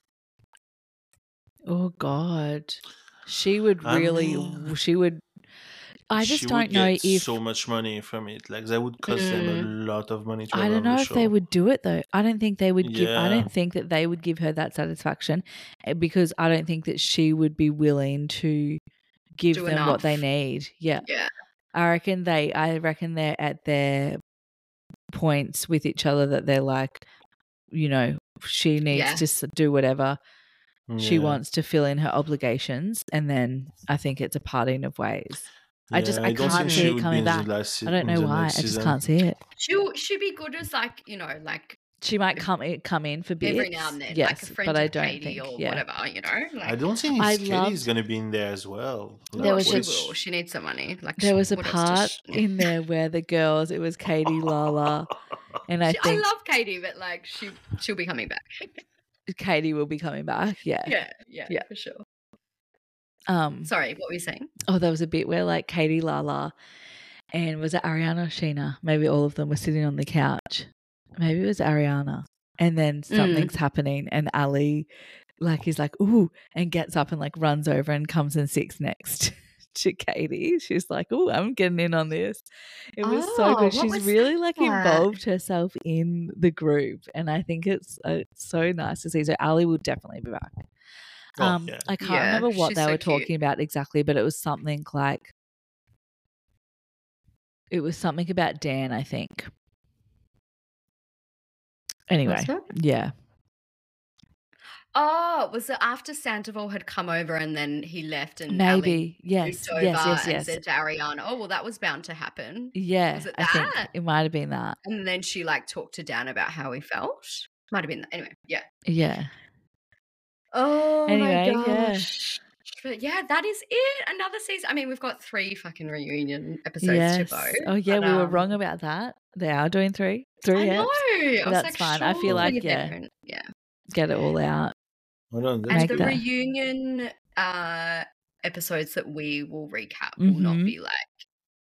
Oh God, she would I really. mean, she would. I just she don't would know get if. so much money from it. Like that would cost them a lot of money to have I her don't on know the if they show. would do it though. I don't think they would give. I Yeah. don't think that they would give her that satisfaction eh, because I don't think that she would be willing to give Do them what they enough. need. Yeah, Yeah. I reckon they. I reckon they're at their points with each other that they're like, you know, she needs Yeah. to s- do whatever she Yeah. wants to fill in her obligations, and then I think it's a parting of ways. I just Yeah, I don't can't think see she it would be coming in back. the last se- I don't in know the why. I next just season. can't see it. She'll she'll be good as like, you know, like She might come come in for bits, every now and then, yes, like a friend but I of don't Katie think. or Yeah, whatever, you know. Like, I don't think I it's Katie's loved- going to be in there as well. There well, was she a- which- will. She needs some money. Like there she- was a what else does part she- in there where the girls, it was Katie, Lala, and I She- think love Katie, but like she she'll be coming back. Katie will be coming back. Yeah. yeah, yeah, Yeah. for sure. Um. Sorry, what were you saying? Oh, there was a bit where like Katie, Lala, and was it Ariana or Sheena? Maybe all of them were sitting on the couch. Maybe it was Ariana. And then Mm. something's happening and Ali like is like, ooh, and gets up and like runs over and comes and sits next to Katie. She's like, ooh, I'm getting in on this. It was so Oh, good. what She's was really like that? involved herself in the group. And I think it's uh, so nice to see. So Ali will definitely be back. Oh, Um, yeah. I can't Yeah, remember what she's they so were cute. talking about exactly, but it was something like it was something about Dan, I think. Anyway, Was it? yeah, Oh, was it after Sandoval had come over and then he left and Ali maybe yes, moved over yes, yes, and yes, said to Ariana, "Oh, well, that was bound to happen." yeah. Was it I think that? it might have been that. And then she like talked to Dan about how he felt. Might have been that. Anyway, yeah. Yeah. Oh Anyway, my yeah. gosh. But yeah, that is it. Another season. I mean, we've got three fucking reunion episodes Yes. to go. Oh yeah, but, we were um, wrong about that. They are doing three. Three. I yeah. know. I was That's like, fine. I feel like, surely they're yeah. gonna- yeah. Get it all out. Hold on, And that's Make the that- reunion uh episodes that we will recap will not Mhm. be like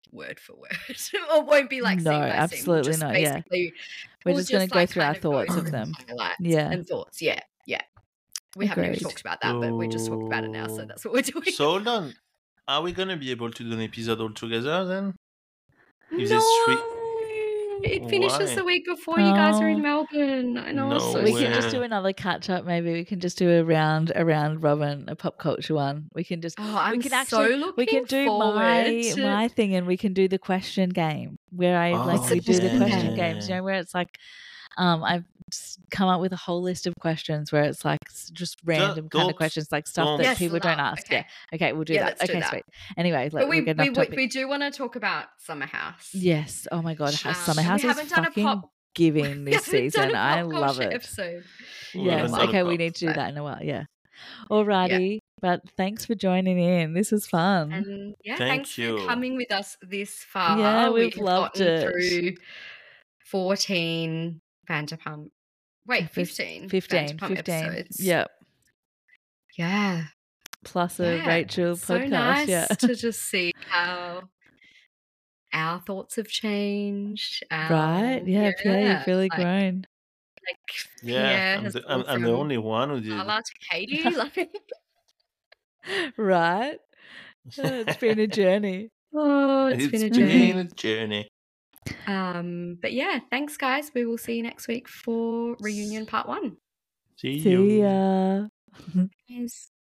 word for word. Or won't be like No, scene by scene. We'll absolutely just not, yeah. basically We're we'll just gonna go like, through our kind of go thoughts of through them. highlights Yeah. and thoughts. Yeah, yeah. We haven't even Agreed. talked about that, but we just talked about it now, so So, that's what we're doing. so hold on. Are we gonna be able to do an episode all together then? If no, there's three, it finishes why? the week before you guys are in Oh. Melbourne. I know, No so We can just way. do another catch up. Maybe we can just do a round around Robin, a pop culture one. We can just Oh, we I'm can so actually looking we can do forward my to my thing, and we can do the question game where I like What's Oh the we do the question question game? games. You yeah. know, where it's like um I've s- come up with a whole list of questions where it's like s- just Don't random kind of don't questions, like stuff don't. that Yes, people don't love. ask. Yeah. Okay. Okay, we'll do Yeah, that. let's do Okay, that. sweet. Anyway, But like we we're getting we off we, topic. we do want to talk about Summer House. Yes. Oh my god, Sh- Um, Summer and we House is haven't done a fucking pop giving we this haven't done season. a I pop love culture it. episode. We Yes. haven't done a Okay, we pop. need to do But that in a while. Yeah. yeah. Alrighty. But thanks for joining in. This was fun. And yeah, Thank thanks for you. coming with us this Yeah, far. We we've have loved gotten it. through fourteen Vanderpump. Wait, Fif- fifteen fifteen. Vanderpump fifteen. episodes. Yep. Yeah. Plus a Yeah. Rachel So podcast. nice Yeah. to just see how our thoughts have changed. Right. Our, Yeah, Pierre, yeah, you've really like, grown. like Yeah, Pierre I'm has the I'm, gone I'm the from only one who did. Lala to Katie. Like, Right. Uh, it's been a journey. oh, it's been a It's journey. been a journey. Um, but yeah, thanks guys. We will see you next week for reunion part one. See See you. ya. Yes.